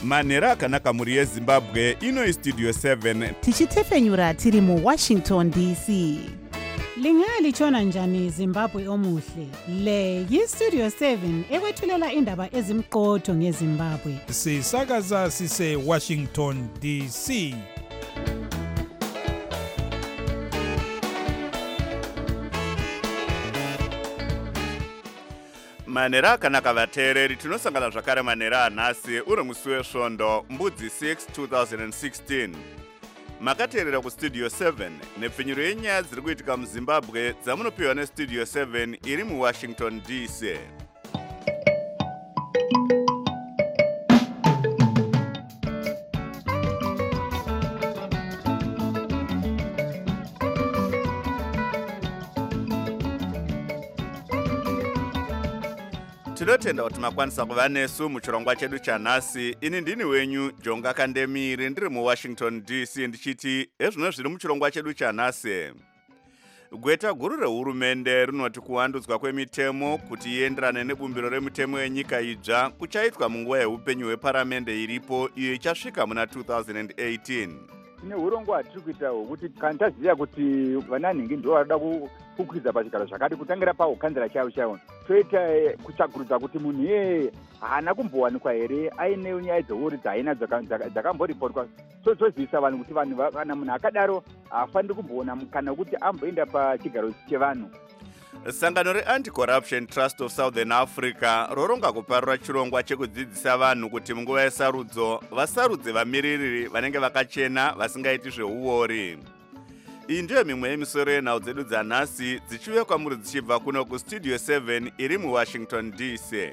manhero akanaka mhuri yezimbabwe. Ino Studio 7 tichitefenyura tiri muWashington DC. Lingalitshona njani Zimbabwe omuhle? Le yiStudio 7 ekwethulela indaba ezimqotho ngeZimbabwe. Sisakaza sise Washington DC. manhero akanaka vateereri, tinosangana zvakare manhero anhasi uri musi wesvondo mbudzi 6 2016. Makateerera kuStudio 7 nepfinyuro yenyaya dziri kuitika muZimbabwe dzamunopiwa neStudio 7 iri muWashington DC. Tinotenda kuti makwanisa kuva nesu muchirongwa chedu chanhasi. Ini ndini wenyu Jonga Kandemiri ndiri muWashington DC ndichiti ezvino zviri muchirongwa chedu chanhasi. Gweta guru rehurumende rinoti kuwandudzwa kwemitemo kuti ienderane nebumbiro remitemo yenyika idzva kuchaitwa munguva yeupenyu hweparamende iripo iyo ichasvika muna 2018. Tine urongwa tiri kuita hwekuti kana taziva kuti vananhingi ndo vanoda kukwidza pachigaro zvakati kutangira paukanzira chaiwo toita kutsvagurudza kuti munhu iyeye haana kumbowanikwa here aine nyaya dzeuri dzaina dzakamboripotwa. Tozivisa vanhu kuti vanhu kana munhu akadaro haafaniri kumboona mukana wekuti amboenda pachigaro chevanhu. Sangano reAnti-Corruption Trust of Southern Africa roronga kuparura chirongwa chekudzidzisa vanhu kuti munguva yesarudzo vasarudze vamiriri vanenge vakachena vasingaiti zveuori. Iyi ndiyo mimwe yemisoro yenhau dzedu dzanhasi dzichiuya kwamuri dzichibva kuno kuStudio 7 iri muWashington DC.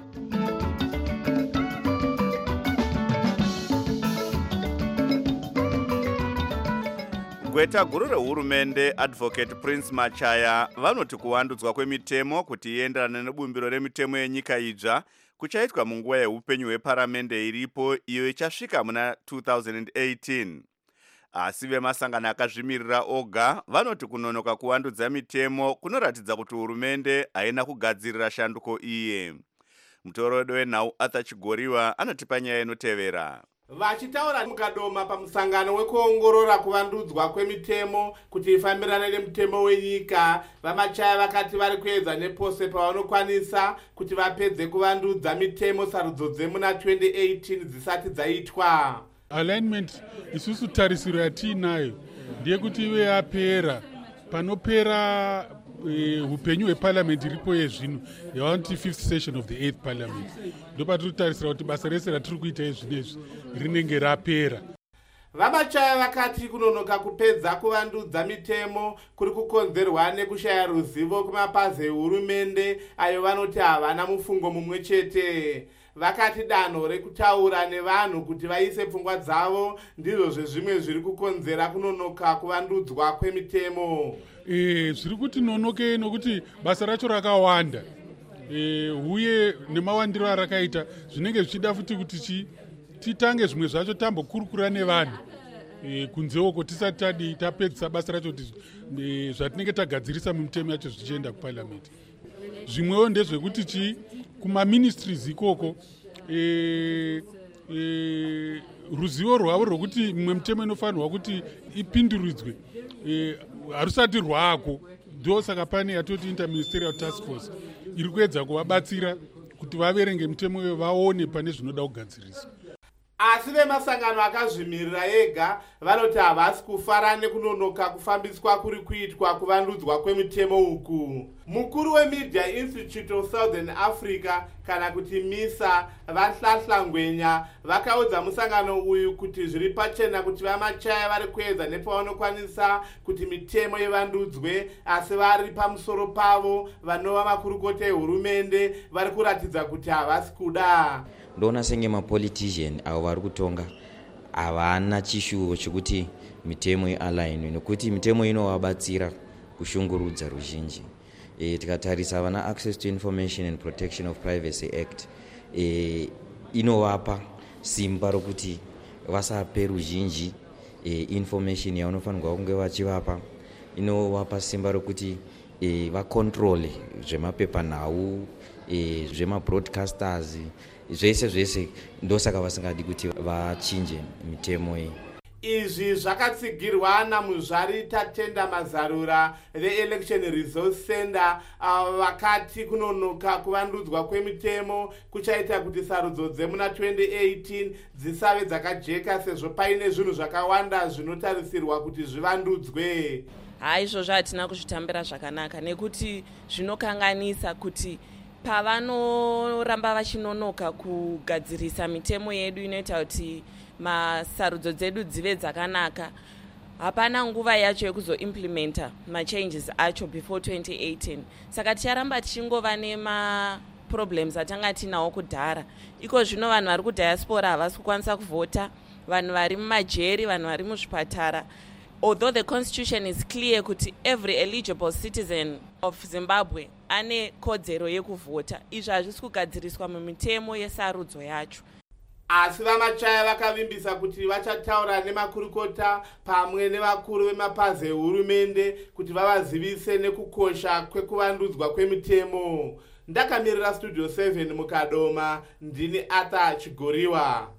Gweta guru rehurumende Advocate Prince Machaya vanoti kuwandudzwa kwemitemo kuti ienderane nebumbiro remitemo yenyika idzva kuchaitwa munguva yeupenyu hweparamende iripo iyo ichasvika muna 2018. Asi vemasangano akazvimirira oga vanoti kunonoka kuwandudza mitemo kunoratidza kuti hurumende haina kugadzirira shanduko iye. Mutorodi wenhau Arthur Chigoriwa anotipa nyaya inotevera. Vachitaura mukadoma pamusangano wekuongorora kuvandudzwa kwemitemo kuti ifambirane nemutemo wenyika, vaMachaya vakati vari kuedza nepose pavanokwanisa kuti vapedze kuvandudza mitemo sarudzo dzemuna 2018 dzisati dzaitwa. Alignment isusu tarisiro yatiinayo ndeyekuti ive yapera panopera upenyu hweparliament iripo yezvino yavanoti 5th session of the 8th parliament. Ndopatiri kutarisira kuti basa rese ratiri kuita izvinezvi rinenge rapera. VaMachaya vakati kunonoka kupedza kuvandudza mitemo kuri kukonzerwa nekushaya ruzivo kumapazi ehurumende ayo vanoti havana mufungo mumwe chete. Vakati danho rekutaura nevanhu kuti vaise pfungwa dzavo ndizvo zvezvimwe zviri kukonzera kunonoka kuvandudzwa kwemitemo. Zviri kuti nonoke nokuti basa racho rakawanda uye nemawandiro arakaita zvinenge zvichida futi kuti titange zvimwe zvacho tambokurukura nevanhu kunzewoko tisati tapedzisa basa racho kuti zvatinenge tagadzirisa mumitemo yacho zvichienda kuparliament. Zvimwewo ndezvekuti kumaministries ikoko ruzivo rwavo rwokuti mimwe mitemo inofanirwa kuti ipinduridzwe harusati rwako. Ndosaka pane yatoti interministerial task force iri kuedza kuvabatsira kuti vaverenge mitemo iyo vaone pane zvinoda kugadziriswa. Asi vemasangano akazvimirira ega vanoti havasi kufara nekunonoka kufambiswa kuri kuitwa kuvandudzwa kwemitemo uku. Mukuru weMedia Institute of Southern Africa kana kuti MISA Vahlahla Ngwenya vakaudza musangano uyu kuti zviri pachena kuti vaMachaya vari kuedza nepavanokwanisa kuti mitemo ivandudzwe, asi vari pamusoro pavo vanova makurukota ehurumende vari kuratidza kuti havasi kuda. Ndona senge mapolitician avo vari kutonga havana chishuvo chekuti mitemo ialign nokuti mitemo inovabatsira kushungurudza ruzhinji. Tikatarisa vana Access to Information and Protection of Privacy Act inovapa simba rokuti vasape ruzhinji information yavanofanirwa kunge vachivapa. Inovapa simba rokuti vakontrole zvemapepanhau zvemabroadcasters zvese ndosaka vasingadi kuti vachinje mitemo iyi. Izvi zvakatsigirwa namuzvari Tatenda Mazarura veElection Resource Center vakati kunonoka kuvandudzwa kwemitemo kuchaita kuti sarudzo dzemuna 2018 dzisave dzakajeka sezvo paine zvinhu zvakawanda zvinotarisirwa kuti zvivandudzwe. Izvozvo hatina kuzvitambira zvakanaka nekuti zvinokanganisa kuti pavanoramba vachinonoka kugadzirisa mitemo yedu inoita kuti masarudzo dzedu dzive dzakanaka, hapana nguva yacho yekuzoimplementa machanges acho before 2018. Saka ticharamba tichingova nemaproblems atanga tinawo kudhara. Iko zvino vanhu vari kudiaspora havasi kukwanisa kuvhota, vanhu vari mumajeri, vanhu vari muzvipatara. Although the constitution is clear kuti every eligible citizen of Zimbabwe ane kodzero yekuvhota, izvi hazvisi kugadziriswa mumitemo yesarudzo yacho. Asi vamachaya vakavimbisa kuti vachataura nemakurukota pamwe nevakuru vemapazi ehurumende kuti vavazivise nekukosha kwekuvandudzwa kwemitemo. Ndakamirira Studio 7 mukadoma, ndini Arthur Chigoriwa.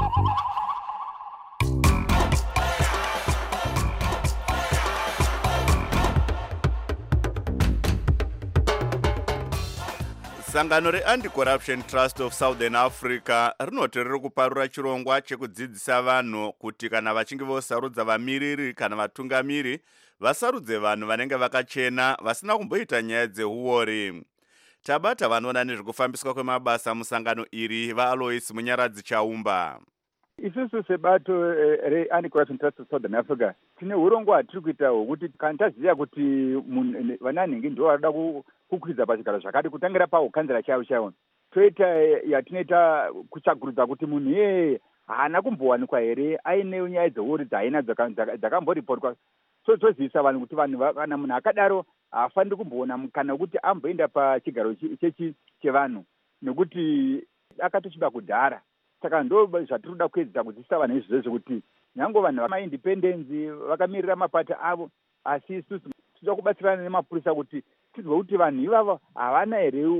Sangano reAnti-Corruption Trust of Southern Africa rinoti riri kuparura chirongwa chekudzidzisa vanhu kuti kana vachinge vosarudza vamiriri kana vatungamiri vasarudze vanhu vanenge vakachena vasina kumboita nyaya dzeuori. Tabata vanoona nezvekufambiswa kwemabasa musangano iri vaAlois Munyaradzi Chaumba. Isusu sebato reAnti-Corruption Trust of Southern Africa tine urongwa tiri kuita hwokuti kana taziva kuti vananhingi ndo varada kukwidza pachigaro zvakati kutangira paukanzira chaiwo toita yatinoita kutsvagurudza kuti munhu iyeye haana kumbowanikwa here aine nyaya dzeuri dzaina dzakamboripotwa. Tozivisa vanhu kuti vanhu kana munhu akadaro haafaniri kumboona mukana wekuti amboenda pachigaro chevanhu nekuti akatochiba kudhara. Saka ndo zvatiri kuda kuedzisa kudzidzisa vanhu izvozvo kuti nyange vanhu vamaindependence vakamirira mapata avo, asi isusu toda kubatsirana nemapurisa kuti tizwe kuti vanhu ivavo havana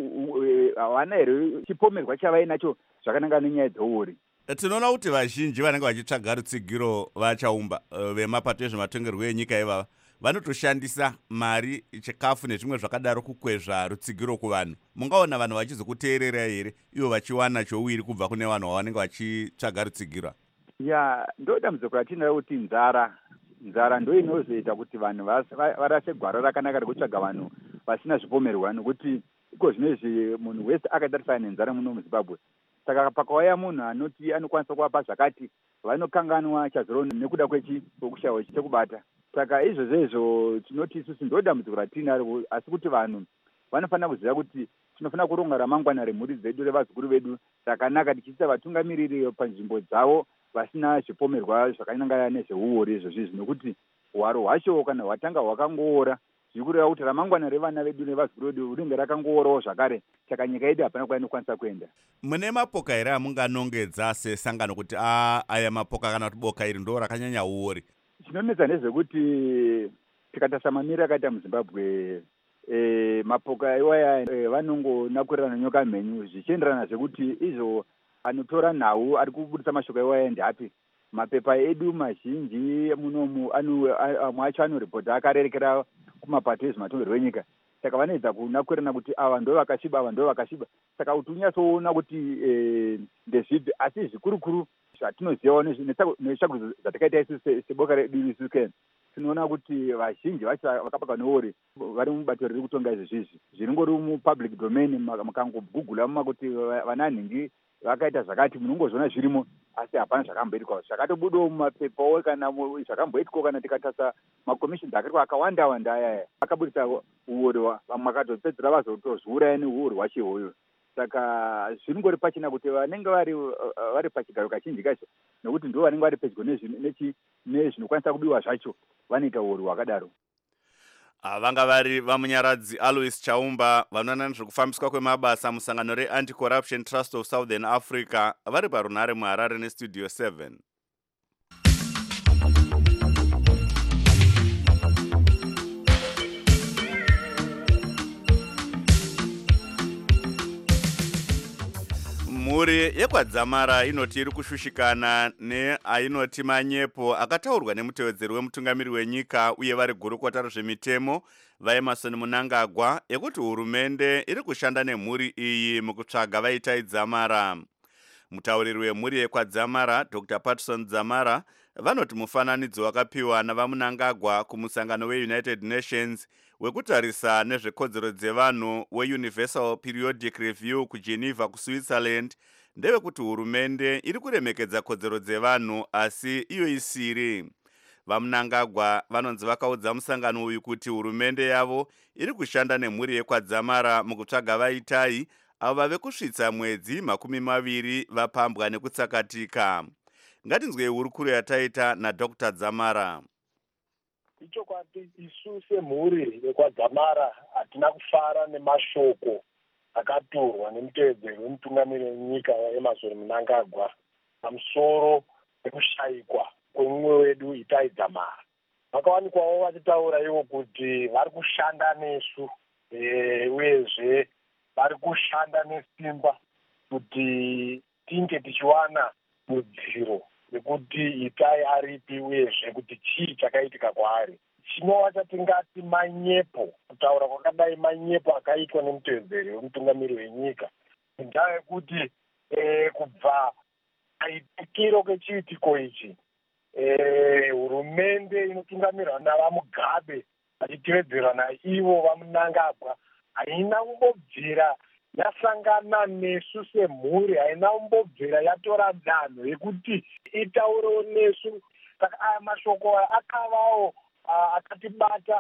here chipomerwa chavainacho zvakananga nenyaya dzeuori. Tinoona kuti vazhinji vanenge vachitsvaga rutsigiro vaChaumba vemapato ezvematongerwo enyika ivava vanotoshandisa mari, chikafu nezvimwe zvakadaro kukwezva rutsigiro kuvanhu. Mungaona vanhu vachizokuteerera here ivo vachiwana chouiri kubva kune vanhu vavanenge vachitsvaga rutsigiro? Ndo dambudziko ratinaro kuti nzara ndo inozoita kuti vanhu varase gwara rakanaka rekutsvaga vanhu vasina zvipomerwa, nekuti iko zvinezvi munhu wese akatarisana nenzara muno muZimbabwe. Saka pakauya munhu anoti anokwanisa kuvapa zvakati, vanokanganwa chazoro nekuda kwekushayiwa chekubata. Saka izvozvo tinoti isusu ndo dambudziko ratinaro, asi kuti vanhu vanofanira kuziva kuti tinofanira kuronga ramangwana remhuri dzedu, revazukuru vedu rakanaka, tichiisa vatungamiriri panzvimbo dzavo vasina zvipomerwa zvakanangana nezveuori izvozvi, nokuti hwaro hwacho kana hwatanga hwakangoora zviri kureva kuti ramangwana revana vedu nevazukuru vedu rinenge rakangoorawo zvakare. Saka nyika yedu hapana kwainokwanisa kuenda. Mune mapoka here amunganongedza sesangano kuti aya mapoka kana kuti boka iri ndo rakanyanya uori? Chinonetsa ndezvekuti tikatarisa mamiriro akaita muZimbabwe, mapoka iwaya vanongonakurirana nyoka mhenyu zvichienderana zvekuti izvo anotora nhau ari kubudisa mashoko iwaya ndapi. Mapepa edu mazhinji munomu amwe acho anoripota akarerekera kumapato ezvematongerwo enyika. Saka vanoedza kunakurirana kuti ava ndo vakasviba, ava ndo vakasviba. Saka kuti unyatsoona kuti ndezvipi, asi zvikurukuru zvatinozivawo netsvagurudzo dzatakaita isusu seboka redu isusu, tinoona kuti vazhinji vacho vakapaka neori vari mubato riri kutonga izvozvizvi zviringori mupublic domain. Makangogugula kuti vananhingi vakaita zvakati, munongozviona zvirimo, asi hapana zvakamboitwa zvakatobudawo mumapepawo kana zvakamboitwa. Kana tikatarisa makomishini akaitwa akawanda ayaya akabudisa uori, vamwe vakatopedzera vazotozviuraya neuori hwacho ihoyo. Saka zviringori pachina kuti vanenge vari pachigaro kazhinji kacho, nokuti ndo vanenge vari pedyo nezvinokwanisa kubiwa zvacho, vanoita uori hwakadaro. Vanga vari vamunyaradzi Alois Chaumba vanoona nezvekufambiswa kwemabasa musangano reAnti-Corruption Trust of Southern Africa vari parunare muHarare neStudio 7. Mhuri yekwadzamara inoti iri kushushikana neainoti manyepo akataurwa nemutevedzeri wemutungamiri wenyika uye vari gurukota rezvemitemo vaEmmerson Mnangagwa ekuti hurumende iri kushanda nemhuri iyi mukutsvaga vaitai dzamara. Mutauriri wemhuri yekwadzamara Dr. Patson Dzamara vanoti mufananidzo wakapiwa navaMnangagwa kumusangano weUnited Nations wekutarisa nezvekodzero dzevanhu weUniversal Periodic Review kuGeneva kuSwitzerland ndevekuti hurumende iri kuremekedza kodzero dzevanhu asi iyo isiri. VaMnangagwa vanonzi vakaudza musangano uyu kuti hurumende yavo iri kushanda nemhuri yekwadzamara mukutsvaga vaitai avo vave kusvitsa mwedzi 20 vapambwa nekutsakatika. Ngatinzwei hurukuro yataita naDr. Dzamara. Ichokwadi isu semhuri yekwadzamara hatina kufara nemashoko akaturwa nemutevedzeri wemutungamiri wenyika waEmmerson Mnangagwa pamusoro pekushayikwa kwemumwe wedu Itai Dzamara. Vakawanikwawo vachitaura ivo kuti vari kushanda nesu uyezve vari kushanda nesimba kuti tinge tichiwana rudziro nekuti Itai aripi uyezve kuti chii chakaitika kwaari. Chinova chatingati manyepo, kutaura kwakadai manyepo akaitwa nemutevedzeri wemutungamiri wenyika. Ngendaa yekuti kubva kaitikiro kechiitiko ichi hurumende inotungamirwa navaMugabe vachitevedzerwa naivo vaMnangagwa haina kumbobvira yasangana nesu semhuri, haina kumbobvira yatora danho yekuti itaurewo nesu. Saka aya mashoko akavawo akatibata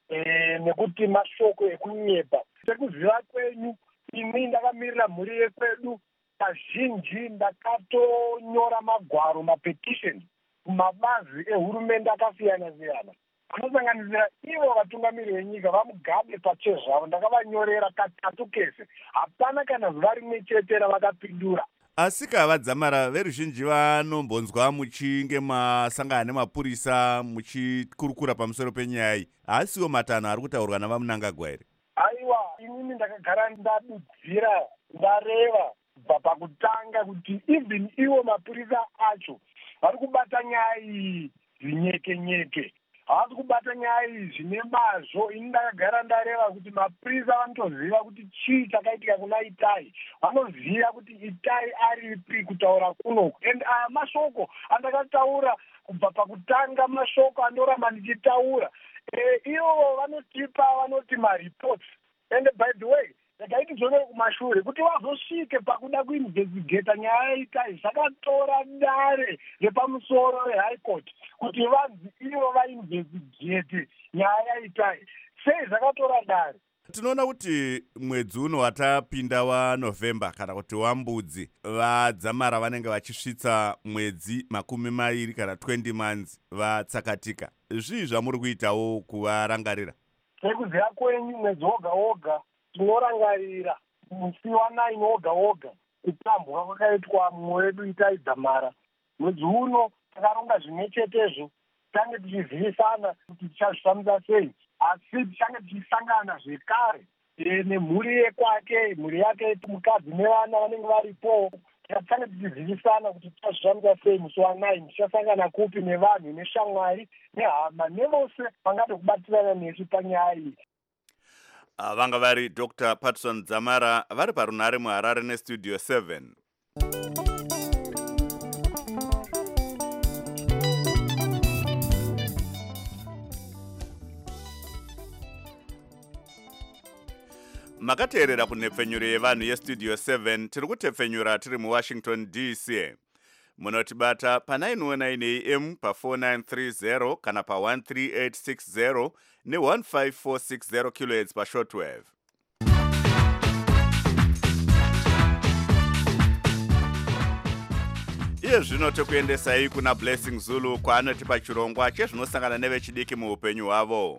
nekuti mashoko ekunyepa. Sekuziva kwenyu, ini ndakamirira mhuri yekwedu kazhinji ndakatonyora magwaro mapetition kumabazi ehurumende akasiyana siyana anosanganisira ivo vatungamiri venyika vaMugabe pachezvavo. Ndakavanyorera katatu kese, hapana kana zuva rimwe chete ravakapindura. Asi kavadzamara veruzhinji vanombonzwa muchinge masangana nemapurisa muchikurukura pamusoro penyaya iyi, haasiwo matanho ari kutaurwa navaMnangagwa here? Aiwa, inini ndakagara ndadudzira ndareva kubva pakutanga kuti even ivo mapurisa acho vari kubata nyaya iyi zvinyekenyeke, havasi kubata nyaya iyi zvine mazvo. Ini ndakagara ndareva kuti mapurisa vanotoziva kuti chii chakaitika kuna Itai, vanoziva kuti Itai aripi kutaura kunoku. And mashoko andakataura kubva pakutanga, mashoko andoramba ndichitaura, ivo vanotipa vanoti maripoti. And by the way, ndakaiti zvonere kumashure kuti vazosvike pakuda kuinvestigata nyaya Itai zvakatora dare repamusoro reHigh Court kuti vanzi ivo vainvestigate nyaya Itai. Sei zvakatora dare? Tinoona kuti mwedzi uno watapinda waNovember kana kuti waMbudzi, vaDzamara vanenge vachisvitsa mwedzi 20 kana 20 months vatsakatika. Zvii zvamuri kuitawo kuvarangarira? Sekuziva kwenyu, mwedzi woga woga tinorangarira musi wa9 woga woga kutambwa kwakaitwa mumwe wedu Itai Dzamara. Mwedzi uno takaronga zvimwe chetezvo, tange tichizivisana kuti tichazvifambisa sei, asi tichange tichisangana zvekare nemhuri yekwake, mhuri yake, mukadzi nevana vanenge varipo. Tichange tichizivisana kuti tichazvifambisa sei musi wa9, tichasangana kupi nevanhu, neshamwari, nehama, nevose vangade kubatirana nesu panyaya iyi. Vanga vari Dr. Patson Dzamara vari parunhare muHarare neStudio 7. Makateerera kunhepfenyuro yevanhu yeStudio 7. Tiri kutepfenyura tiri muWashington DC. Munotibata pa919 AM pa4930 kana pa13860 ne15460 kHz pashortwave. Iye zvino tokuendesai kuna Blessing Zulu kwaanotipa chirongwa chezvinosangana nevechidiki muupenyu hwavo.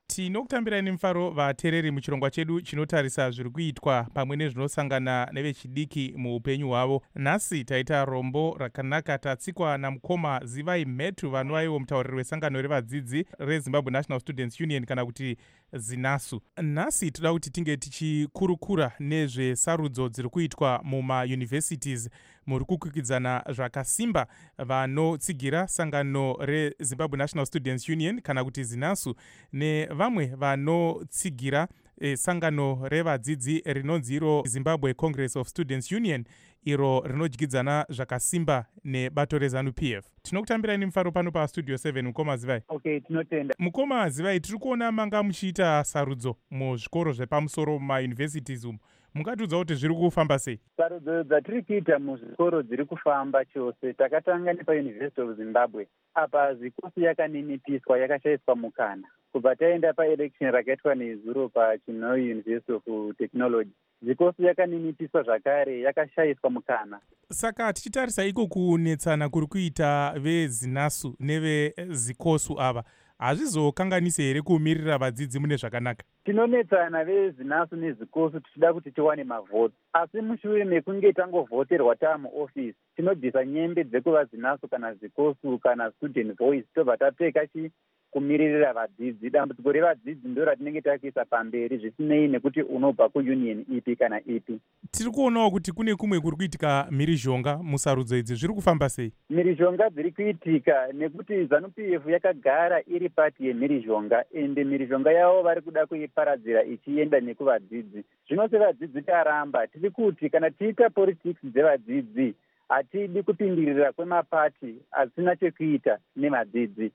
Tinokutambirai nemufaro vateereri muchirongwa chedu chinotarisa zviri kuitwa pamwe nezvinosangana nevechidiki muupenyu hwavo. Nhasi taita rombo rakanaka tatsikwa namukoma Zivai Mhetu vanovaiwo mutauriri wesangano revadzidzi reZimbabwe National Students Union kana kuti ZINASU. Nhasi toda kuti tinge tichikurukura nezvesarudzo dziri kuitwa mumayunivhesitizi muri kukwikwidzana zvakasimba vanotsigira sangano reZimbabwe National Students Union kana kuti ZINASU nevamwe vanotsigira sangano revadzidzi rinonzi iro Zimbabwe Congress of Students Union iro rinodyidzana zvakasimba nebato reZANU-PF. Tinokutambirai nemufaro pano pastudio 7 mukoma Zivai. Okay, tinotenda. Mukoma Zivai, tiri kuona manga muchiita sarudzo muzvikoro zvepamusoro mumayunivhesitizi umu. Mungatiudza kuti zviri kufamba sei? Sarudzo dzatiri kuita muzvikoro dziri kufamba chose. Takatanga nepaUniversity of Zimbabwe. Apa zikosi yakaninipiswa, yakashaiswa mukana. Kubva taenda paelection rakaitwa nezuro paChinoi University of Technology. Zikosi yakaninipiswa zvakare, yakashaiswa mukana. Saka tichitarisa iko kunetsana kuri kuita veZINASU nevezikosu ava, hazvizokanganise here kumirira vadzidzi mune zvakanaka? Tinonetsana veZINASU nezikosu tichida kuti tiwane mavhoti. Asi mushure mekunge tangovhoterwa taamuofisi, tinobvisa nyembe dzekuva ZINASU kana zikosu kana student voice, tobva tapfeka kumiririra vadzidzi. Dambudziko revadzidzi ndo ratinenge takuisa pamberi zvisinei nekuti unobva kuunion ipi kana ipi. Tiri kuonawo kuti kune kumwe kuri kuitika mhirizhonga musarudzo idzi, zviri kufamba sei? Mhirizhonga dziri kuitika nekuti ZANU-PF yakagara iri pati yemhirizhonga, ende mhirizhonga yavo vari kuda kuiparadzira ichienda nekuvadzidzi. Zvino sevadzidzi taramba, tiri kuti kana tiita politics dzevadzidzi, hatidi kupindirira kwemapati asina chekuita nevadzidzi.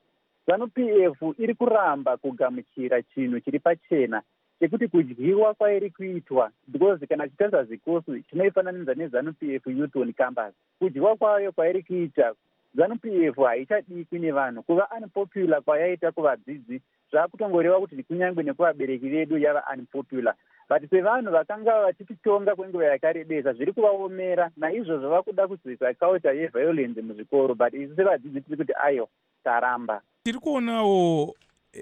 ZANU-PF iri kuramba kugamuchira chinhu chiri pachena chekuti kudyiwa kwairi kuitwa, because kana chitarisa zikosu tinoifananidza neZANU-PF Youth on Campus. Kudyiwa kwayo kwairi kuita, ZANU-PF haichadikwi nevanhu. Kuva unpopular kwayaita kuvadzidzi zvakutongoreva kuti kunyangwe nekuvabereki vedu yava unpopular. But sevanhu vakanga vachititonga kwenguva yakarebesa zviri kuvaomera, naizvozvo vakuda kuzoisa culture yeviolence muzvikoro, but isu sevadzidzi tiri kuti ayo taramba. Tiri kuonawo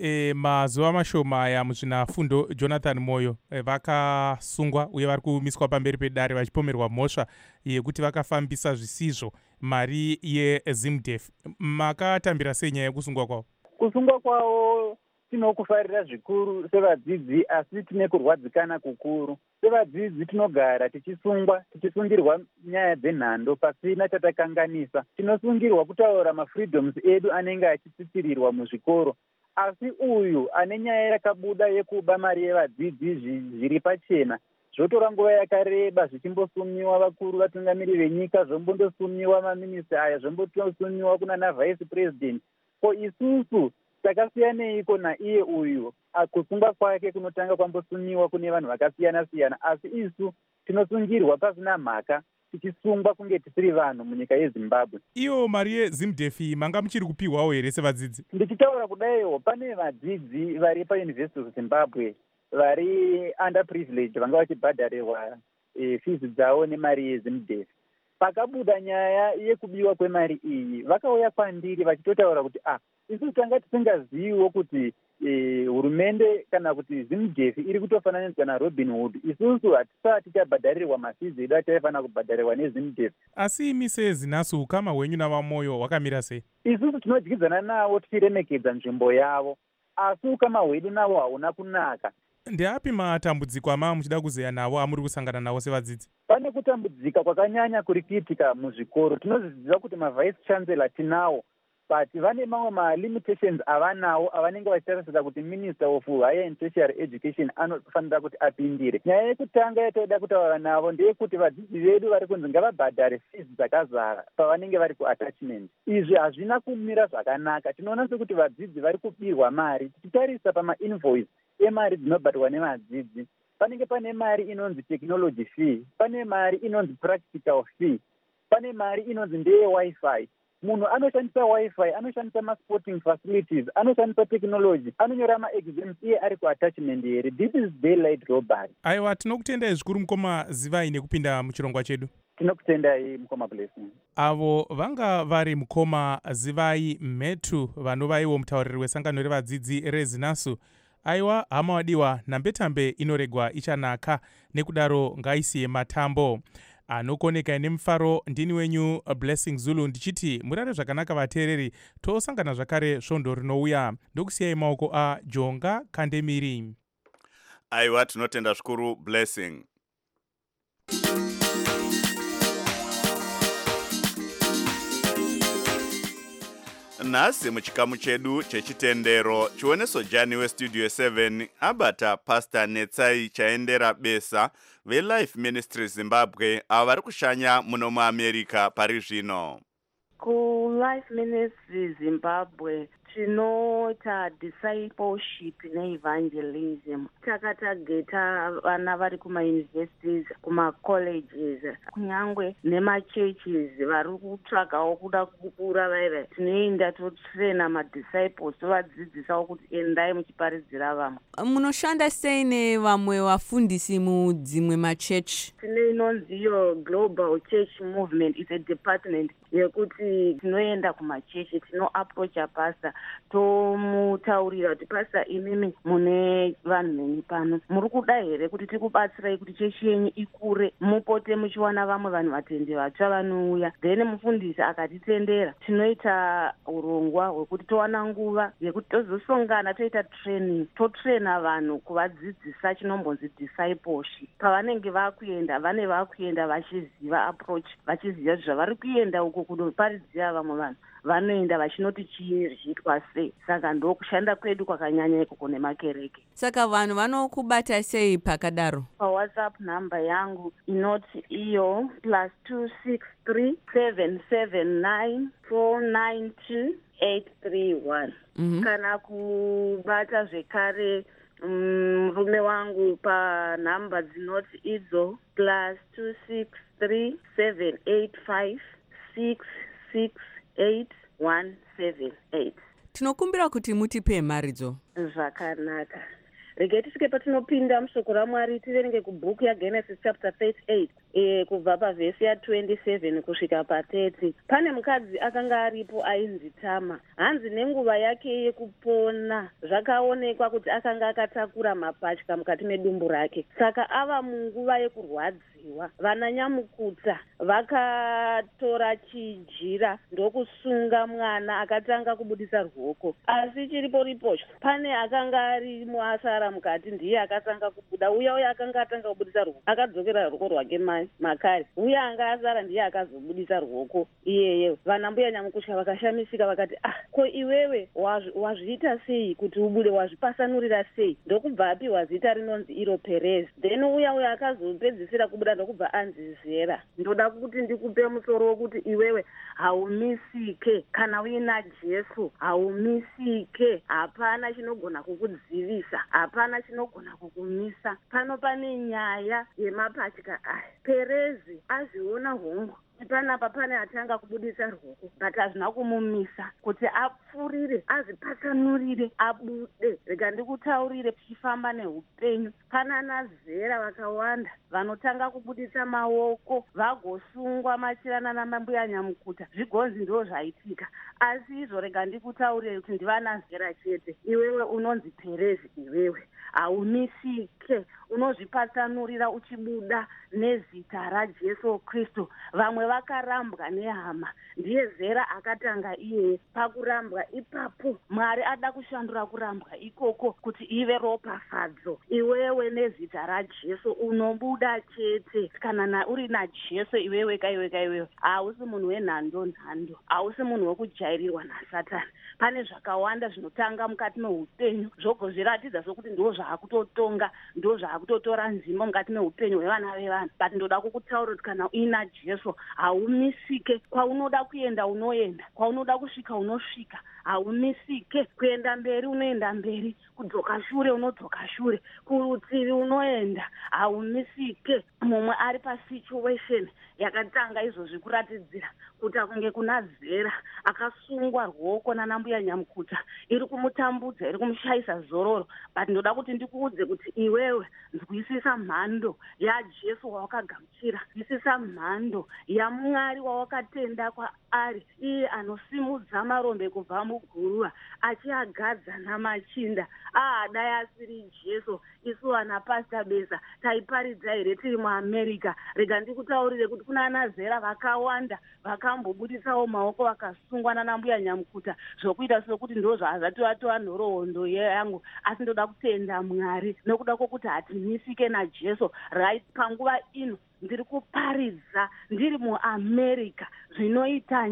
mazuva mashoma aya muzvinafundo Jonathan Moyo vakasungwa uye vari kumiswa pamberi pedare vachipomerwa mhosva yekuti vakafambisa zvisizvo mari yeZimDef. Makatambira sei nyaya yekusungwa kwavo? Kusungwa kwavo tinokufarira zvikuru sevadzidzi, asi tine kurwadzikana kukuru. Sevadzidzi tinogara tichisungirwa nyaya dzenhando pasina chatakanganisa. Tinosungirwa kutaura mafreedoms edu anenge achitsitsirirwa muzvikoro. Asi uyu ane nyaya yakabuda yekuba mari yevadzidzi zviri pachena, zvotora nguva yakareba zvichimbosumiwa vakuru vatungamiri venyika, zvombondosumiwa maminista aya, zvombotosumiwa kunana vice president. Ko isusu takasiyaneiko naiye uyu? Kusungwa kwake kunotanga kwambosumiwa kune vanhu vakasiyana-siyana, asi isu tinosungirwa pasina mhaka, tichisungwa kunge tisiri vanhu munyika yeZimbabwe. Iyo mari yeZimDef manga muchiri kupihwawo here sevadzidzi? Ndichitaura kudaiwo, pane vadzidzi vari paUniversity of Zimbabwe vari underprivileged vanga vachibhadharirwa fees dzavo nemari yeZimDef. Pakabuda nyaya yekubiwa kwemari iyi, vakauya kwandiri vachitotaura kuti isu tanga tisingaziviwo kuti hurumende kana kuti ZimDef iri kutofananidzwa naRobin Hood. Isusu hatisati tichabhadharirwa mafizi edu ataifanira kubhadharirwa neZimDef. Asi imi seZINASU ukama hwenyu navaMoyo hwakamira sei? Isusu tinodyidzana navo tichiremekedza nzvimbo yavo, asi ukama hwedu navo hauna kunaka. Ndeapi matambudziko ama muchida kuzeya navo amuri kusangana navo sevadzidzi? Pane kutambudzika kwakanyanya kuri kuitika muzvikoro. Tinozviziva kuti mavice chancellor tinawo, but vane mamwe malimitations avanawo avanenge vachitarisira kuti Minister of Higher and Tertiary Education anofanira kuti apindire. Nyaya yekutanga yatoda kutaura navo ndeyekuti vadzidzi vedu vari kunzi ngavabhadhare fees dzakazara pavanenge vari kuattachment. Izvi hazvina kumira zvakanaka. Tinoona sekuti vadzidzi vari kubirwa mari. Tichitarisa pamainvoice emari dzinobhadhwa nevadzidzi, panenge pane mari inonzi technology fee, pane mari inonzi practical fee, pane mari inonzi ndeye wifi. Munhu anoshandisa wifi, anoshandisa masporting facilities, anoshandisa technology, anonyora maexams iye ari kuattachment here. This is daylight robbery. Aiwa, tinokutendai zvikuru mukoma Zivai nekupinda muchirongwa chedu. Tinokutendai mukoma Blessing. Avo vanga vari mukoma Zivai Mhetu vanovaiwo mutauriri wesangano revadzidzi reZINASU aiwa hama wadiwa, nhambetambe inoregwa ichanaka, nekudaro ngaisiye matambo. Anokoneka nemufaro ndini wenyu Blessing Zulu ndichiti murare zvakanaka vateereri, tosangana zvakare svondo rinouya. Ndokusiyai maoko aJonga Kandemiri. Aiwa, tinotenda zvikuru Blessing. Nhasi muchikamu chedu chechitendero, chioneso Jani weStudio 7 abata Pastor Netsai Chaendera Besa veLife Ministry Zimbabwe avo vari kushanya muno muAmerica pari zvino. KuLife Ministry Zimbabwe tinoita discipleship neevangelism. Takatageta vana vari kumauniversities, kumacolleges, kunyangwe nemachurches vari kutsvagawo kuda kukura vaiva. Tinoenda totraina madisciples tovadzidzisawo kuti endai muchiparidzira vamwe. Munoshanda sei nevamwe vafundisi mudzimwe machechi? Tine inonziyo Global Church Movement, is a department yekuti tinoenda kumachechi, tinoapproacha pastor, tomutaurira kuti pastor, imimi mune vanhu venyu pano, muri kuda here kuti tikubatsirai kuti chechi yenyu ikure, mupote muchiwana vamwe vanhu vatendi vatsva vanouya. Then mufundisi akatitendera, tinoita urongwa hwekuti towana nguva yekuti tozosongana toita training, totraina vanhu kuvadzidzisa chinombonzi discipleship. Pavanenge vakuenda, vane vakuenda vachiziva approach, vachiziva zvavari kuenda uko kunoparidzira vamwe vanhu, vanoenda vachinoti chii zviitwa sei. Saka ndokushanda kwedu kwakanyanya ikoko nemakereke. Saka vanhu vanokubata sei pakadaro? PaWhatsApp number yangu inoti iyo +263 779 492 831. Kana kubata zvekare murume wangu panhamba dzinoti idzo +263 785 668 Tinokumbira kuti mutipe mharidzo. Zvakanaka. Regai tisvike patinopinda mushoko raMwari tiverenge kubhuku yaGenesis chapter 38 kubva pavhesi ya27 kusvika pa30. Pane mukadzi akanga aripo ainzi Tama. Hanzi nenguva yake yekupona zvakaonekwa kuti akanga akatakura mapatya mukati medumbu rake. Saka ava munguva yekurwadziwa. Vananyamukuta vakatora chijira ndokusunga mwana, akatanga kubudisa ruoko. Asi chiripo ripocho pane akanga arimo asara mukati, ndiye akatanga kubuda. Uya akanga atanga kubudisa ruoko akadzokera ruoko rwake makare. Uya anga asara ndiye akazobudisa ruoko iyeye. Vanambuya nyamukutya vakashamisika vakati, ko iwewe wazviita sei kuti ubude, wazvipasanurira sei? Ndokubva apiwa zita rinonzi iro Perez. Then uya akazopedzisira kubuda ndokubva anzi Zera. Ndoda kuti ndikupe musoro wokuti iwewe haumisike. Kana uina Jesu haumisike. Hapana chinogona kukudzivisa, hapana chinogona kukumisa. Pano pane nyaya yemapatya aya. Perezi azviona hongu panapa pane atanga kubudisa ruoko, but hazvina kumumisa kuti apfurire, azvipasanurire, abude. Rega ndikutaurire tichifamba neupenyu. Pana naZera vakawanda vanotanga kubudisa maoko vagosungwa machirana namambuya nyamukuta, zvigonzi ndo zvaitika. Asi izvo rega ndikutaurire kuti ndivana Zera chete. Iwewe unonzi Perezi, iwewe haumisike, unozvipasanurira uchibuda nezita raJesu Kristu. Vamwe vakarambwa nehama, ndiye Zera akatanga iye pakurambwa. Ipapo Mwari ada kushandura kurambwa ikoko kuti ive ropafadzo. Iwewe nezita raJesu unobuda chete. Kana uri naJesu iwewe kaiwewe, hausi munhu wenhando, hausi munhu wekujairirwa naSatani. Pane zvakawanda zvinotanga mukati meupenyu zvogozviratidza sokuti ndo zvaakutotonga, ndo zvaakutotora nzima mukati meupenyu hwevana vevanhu. But ndoda kukutaura kuti kana uina Jesu haumisike. Kwaunoda kuenda unoenda, kwaunoda kusvika unosvika, haumisike. Kuenda mberi unoenda mberi, kudzoka shure unodzoka shure, kurutivi unoenda, haumisike. Mumwe ari pasituation yakatanga izvozvi kuratidzira kuti akunge kuna Zera akasungwa ruoko nanambuya nyamukuta, iri kumutambudza, iri kumushayisa zororo. But ndoda kuti ndikuudze kuti iwewe nzwi nzwisisa mhando yajesu wawakagamuchira, nzwisisa mhando yaMwari wawakatenda kwaari, iye anosimudza marombe kubva muguruva achiagadza namachinda. Dai asiri jesu, isu ana Pastor Beza taiparidza here tiri muAmerica? Rega ndikutaurire kuti kuna anazera vakawanda vakambobuditsawo maoko vakasungwa nana mbuya nyamukuta zvokuita sokuti ndo zvazati vatova nhoroondo yangu, asi ndoda kutenda Mwari nokuda kwokuti hatimisike najesu. Right panguva ino ndiri kuparidza ndiri muAmerica, zvinoita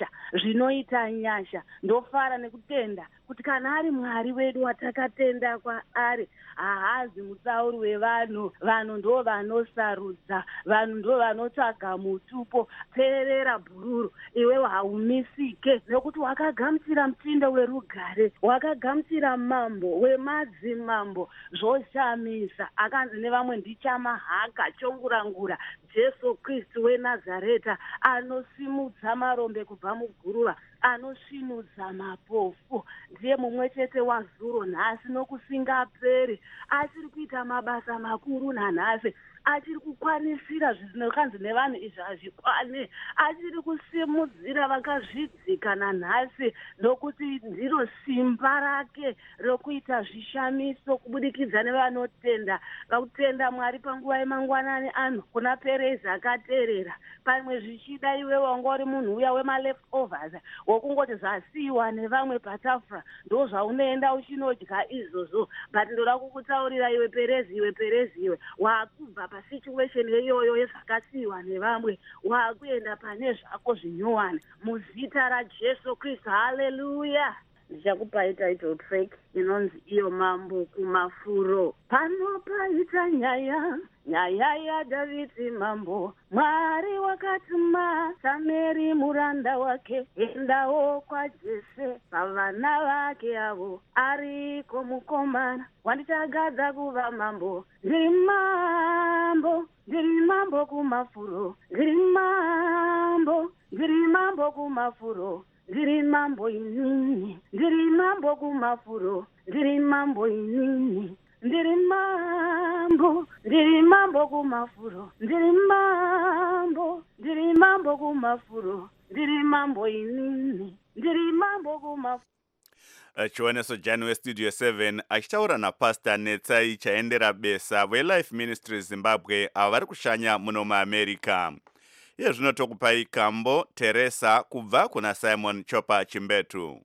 nyasha. Ndofara nekutenda kuti kana ari Mwari wedu watakatenda kwaari, haazi mutsauri wevanhu. Vanhu ndo vanosarudza, vanhu ndo vanotsvaga mutupo. Teerera bhururu, iwewe haumisike nokuti wakagamuchira mutindo werugare, wakagamuchira mambo wemadzimambo. Zvoshamisa, akanzi nevamwe ndichamahaka chongurangura. Jesu Kristu weNazareta anosimudza marombe kubva muguruva, anosvinudza mapofu, ndiye mumwe chete wazuro nhasi nokusingaperi, achiri kuita mabasa makuru nanhasi, achiri kukwanisira zvinokanzi nevanhu izvi hazvikwane, achiri kusimudzira vakazvidzika nanhasi, nokuti ndiro simba rake rokuita zvishamiso kubudikidza nevanotenda. Ngakutenda Mwari panguva yemangwanani ano kuna Perezi akateerera. Pamwe zvichida iwe wanga uri munhu uya wema-leftovers wokungoti zvasiyiwa nevamwe patafura ndo zvaunoenda uchinodya izvozvo. But ndoda kukutaurira iwe Perezi, iwe wakubva pasituation iyoyo yezvakasiyiwa nevamwe, wakuenda pane zvako zvinyowani muzita raJesu Kristu. Haleluya. Ndichakupai title track inonzi iyo mambo kumafuro. Panopaita nyaya yaDhavhidhi mambo, Mwari wakatuma Sameri muranda wake, endawo kwaJese pavana vake avo, ariko mukomana wandichagadza kuva mambo. Ndiri mambo kumafuro, ndiri mambo kumafuro, ndiri mambo inini, ndiri mambo kumafuro, ndiri mambo inini, ndiri mambo kumafuro, ndiri mambo kumafuro, ndiri mambo inini, ndiri mambo kumafuro. Chiwaneso Jani weStudio 7 achitaura naPastor Netsai Chaendera Besa weLife Ministry Zimbabwe avo vari kushanya muno muAmerica. Iye zvino tokupai kambo Teresa kubva kuna Simon Chopa Chimbetu.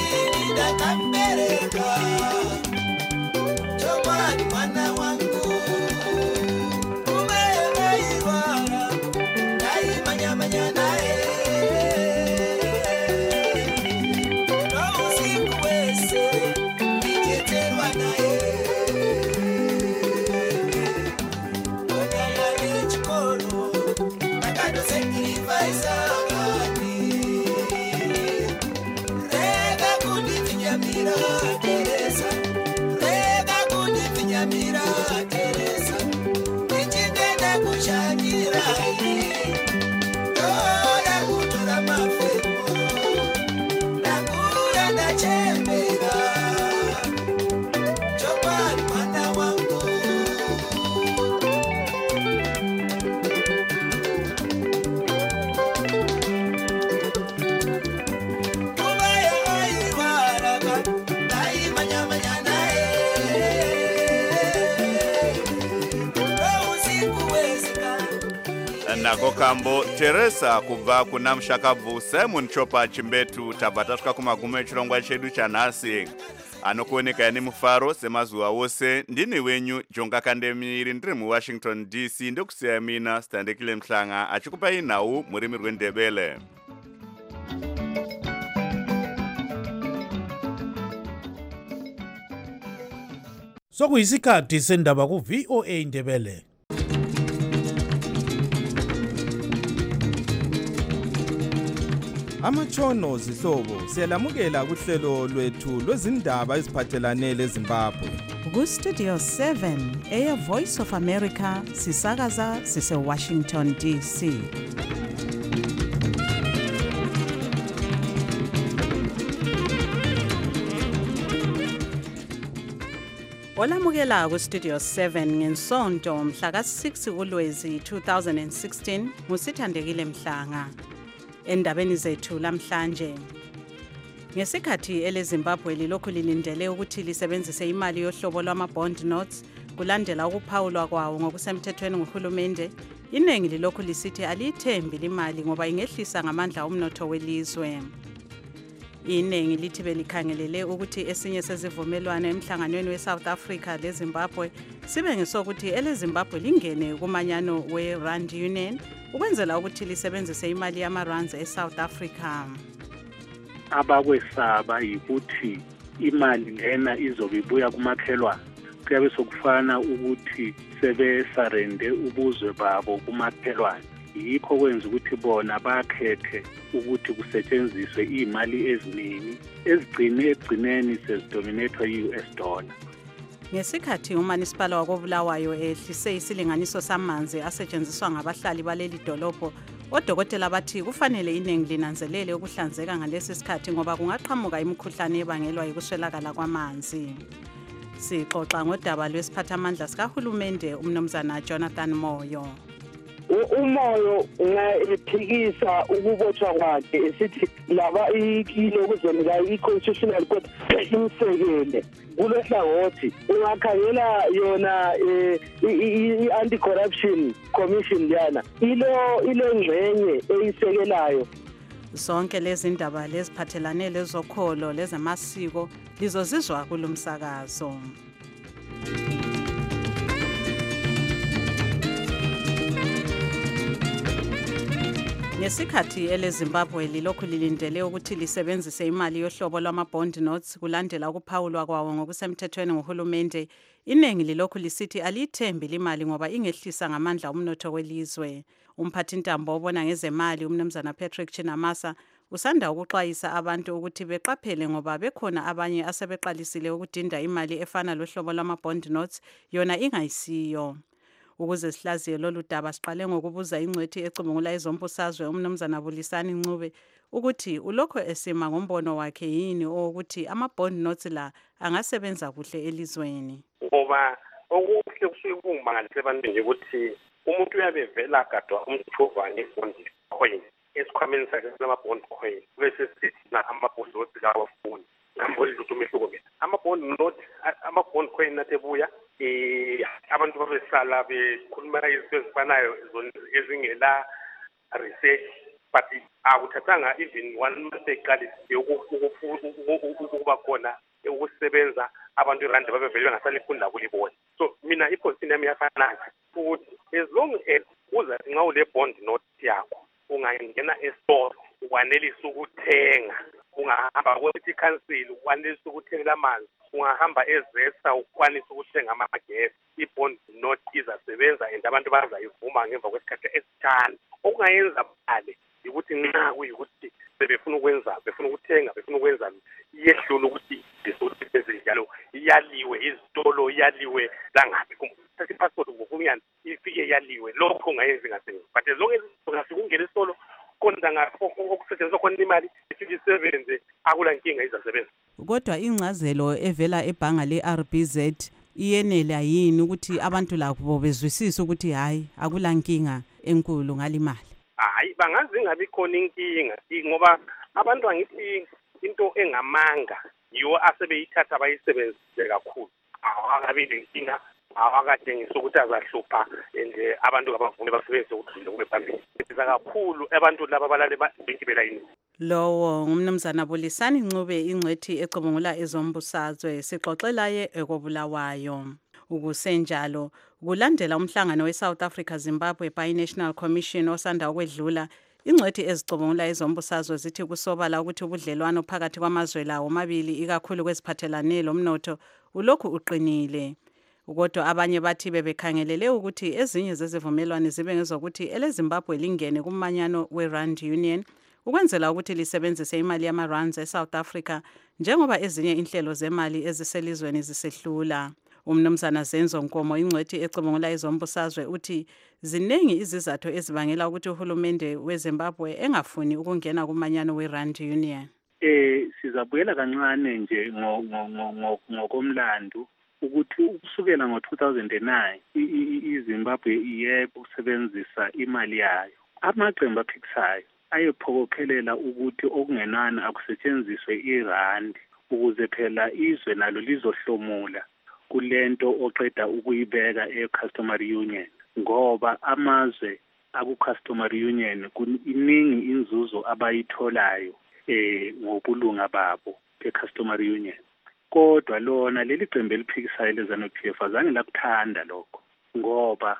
Mwana wangu nako kambo Teresa kubva kuna Mushakabvu Simon Chopa Chimbetu tabva tasvika kumagumo echirongwa chedu chanhasi anokuoneka yani mufaro semazuva wose. Ndini wenyu Jonga Kandemiri ndiri muWashington DC ndokusiya mina Standekile Mhlanga achikupai nhau murimi rwendebele. Sokuyisikhathi sendaba ku VOA Indebele. Amachono zihlobo siyalamukela kuhlelo lwethu lwezindaba eziphathelane leZimbabwe. Ku Studio 7 Air Voice of America sisakaza sise Washington DC. Olamukela ku Studio 7 ngensonto mhla ka6 kuLwezi 2016 musithandekile Mhlanga. Endabeni zethu lamhlanje ngesikhathi eleZimbabwe lilokhu lilindele ukuthi lisebenzise imali yohlobo lwama-bond notes kulandela ukuphawulwa kwawo ngokusemthethweni nguhulumende, iningi lilokhu lisithi aliyithembi limali ngoba ingehlisa ngamandla umnotho welizwe. Iningi lithi belikhangelele ukuthi esinye sezivumelwano emhlanganweni we-South Africa leZimbabwe sibe ngesokuthi eleZimbabwe lingene kumanyano we-Rand Union ukwenzela ukuthi lisebenzise imali yama-rands eSouth Africa. Abakwesaba yikuthi imali lena izobe ibuya kumakhelwane, kuyabe sokufana ukuthi sebesarende ubuzwe babo kumakhelwane. Yikho kwenza ukuthi bona bakhethe ukuthi kusetshenziswe imali eziningi ekugcineni sezidominathwa yi-US dollar. Ngesikhathi uManisipala wakoBulawayo ehlise isilinganiso samanzi asetshenziswa ngabahlali baleli dolopho, odokotela bathi kufanele iningi linanzelele ukuhlanzeka ngalesi sikhathi ngoba kungaqhamuka imikhuhlane ebangelwa yikuswelakala kwamanzi. Sixoxa ngodaba lwesiphathamandla sikahulumende uMnumzana Jonathan Moyo. Umoyo ngayiphikisa ukubotshwa kwakhe esithi laba ilokuzemela i-constitutional court imsekele kulehlangothi ungakhangela yona i-anti-corruption commission yana ile ngxenye eyisekelayo. Zonke lezi ndaba leziphathelane lezokholo lezamasiko lizozizwa kulomsakazo. Ngesikhathi eleZimbabwe lilokhu lilindele ukuthi lisebenzise imali yohlobo lwama-bond notes kulandela ukuphawulwa kwawo ngokusemthethweni nguhulumende, iningi lilokhu lisithi aliyithembi limali ngoba ingehlisa ngamandla umnotho welizwe. Umphathintambo obona ngezemali uMnumzana Patrick Chinamasa usanda ukuxwayisa abantu ukuthi beqaphele ngoba bekhona abanye asebeqalisile ukudinda imali efana lohlobo lwama-bond notes yona ingayisiyo. Ukuze sihlaziye lolu daba siqale ngokubuza ingcwethi ecubungula ezombusazwe uMnumzana Bulisani Ncube ukuthi ulokho esima ngombono wakhe yini ukuthi ama-bond notes la angasebenza kuhle elizweni. Ngoba okuhle kusuke kungimangalise abantu nje ukuthi umuntu uyabevela gadwa umthuvane bond coin esikhwameni sakhe sama-bond coin bese sithi na ama-bond notes kawafuni ngamboli lutho umehluko ke ama-bond notes ama-bond coin natebuya abantu babehlala bekhuluma izinto ezifanayo ezingela research but akuthathanga even one month eqalise ukuba khona ukusebenza abantu irandi babevele ngasalifunda kulibona. So mina iposition yami yafana ukuthi as long as uzathi nxa ule bond note yakho ungangena e-store ukwanelisa ukuthenga, ungahamba kwethi council ukwanelisa ukuthenga amanzi, ungahamba ezesa ukwanisa ukuthenga amagesi, i-bond note izasebenza and abantu bazayivuma ngemva kwesikhathi esithana. Okungayenza bale ukuthi nxa kuyikuthi sebefuna ukuthenga, befuna ukwenza iyehlula ukuthi disobenze njalo iyaliwe izitolo, iyaliwe langaphi kumthatha ipassport ngokunyana ifike yaliwe, lokho ungayenza ngasenye. But as long as ungafika isitolo konda ngapho okusetshenziswa khona imali ifike isebenze, akula nkinga izasebenza. Kodwa ingcazelo evela ebhanga le-RBZ iyenela yini ukuthi abantu labo bezwisise ukuthi hayi akula nkinga enkulu ngalimali? Hayi, bangazi ngabe khona inkinga ngoba abantu angithi into engamanga yiwo asebeyithatha bayisebenzise kakhulu. Angabe lenkinga awakatshengisa ukuthi azahlupha and abantu abavune basebenzise ukuthi kube phambili. Siza kakhulu abantu laba balale belayini. Lowo ngumnumzana Bulisani Ncube ingcwethi ecubungula ezombusazwe sixoxelaye ekobulawayo. Ukusenjalo kulandela umhlangano weSouth Africa Zimbabwe Bi-National Commission osanda ukwedlula, ingcwethi ezicubungula ezombusazwe zithi kusobala ukuthi ubudlelwano phakathi kwamazwe lawo omabili ikakhulu kweziphathelane lomnotho ulokhu uqinile. Kodwa abanye bathi bebekhangelele ukuthi ezinye zezivumelwano zibe ngezokuthi eleZimbabwe lingene kumanyano weRand Union ukwenzela ukuthi lisebenzise imali yama-rands eSouth Africa njengoba ezinye inhlelo zemali eziselizweni zisehlula. Umnumzana Zenzo Nkomo ingcwethi ecubungula ezombusazwe uthi ziningi izizathu ezibangela ukuthi uhulumende weZimbabwe engafuni ukungena kumanyano weRand Union. Sizabuyela kancane nje ngokomlando ukuthi ukusukela ngo-2009 iZimbabwe yebo usebenzisa imali yayo. Amaqembu aphikisayo ayephokophelela ukuthi okungenani akusetshenziswe irandi ukuze phela izwe nalo lizohlomula kulento oqeda ukuyibeka e-customary union, ngoba amazwe aku-customary union iningi inzuzo abayitholayo ngobulunga babo be-customary union. Kodwa lona leli qembu eliphikisayo leZANU-PF azange lakuthanda lokho, ngoba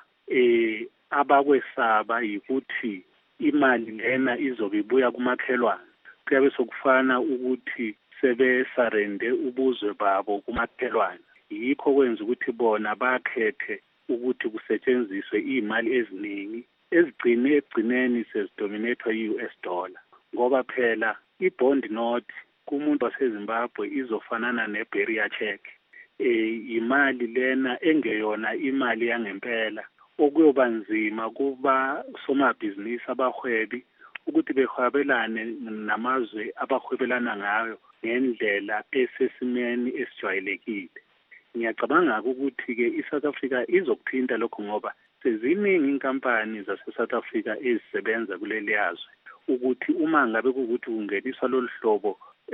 abakwesaba yikuthi imali lena izobe ibuya kumakhelwane. Kuyabe sokufana ukuthi sebesarende ubuzwe babo kumakhelwane. Yikho kwenza ukuthi bona bakhethe ukuthi kusetshenziswe imali eziningi ekugcineni sezidominathwa yi-US dollar, ngoba phela i-bond note kumuntu waseZimbabwe izofanana ne-barrier check. Imali lena engeyona imali yangempela okuyoba nzima kuba somabhizinisi abahwebi ukuthi behwabelane namazwe abahwebelana ngayo ngendlela esesimeni esijwayelekile. Ngiyacabanga ukuthi-ke iSouth Africa izokuthinta lokho ngoba seziningi inkampani zase-South Africa ezisebenza kuleli yazwe ukuthi uma ngabe kuwukuthi kungeniswa lolu hlobo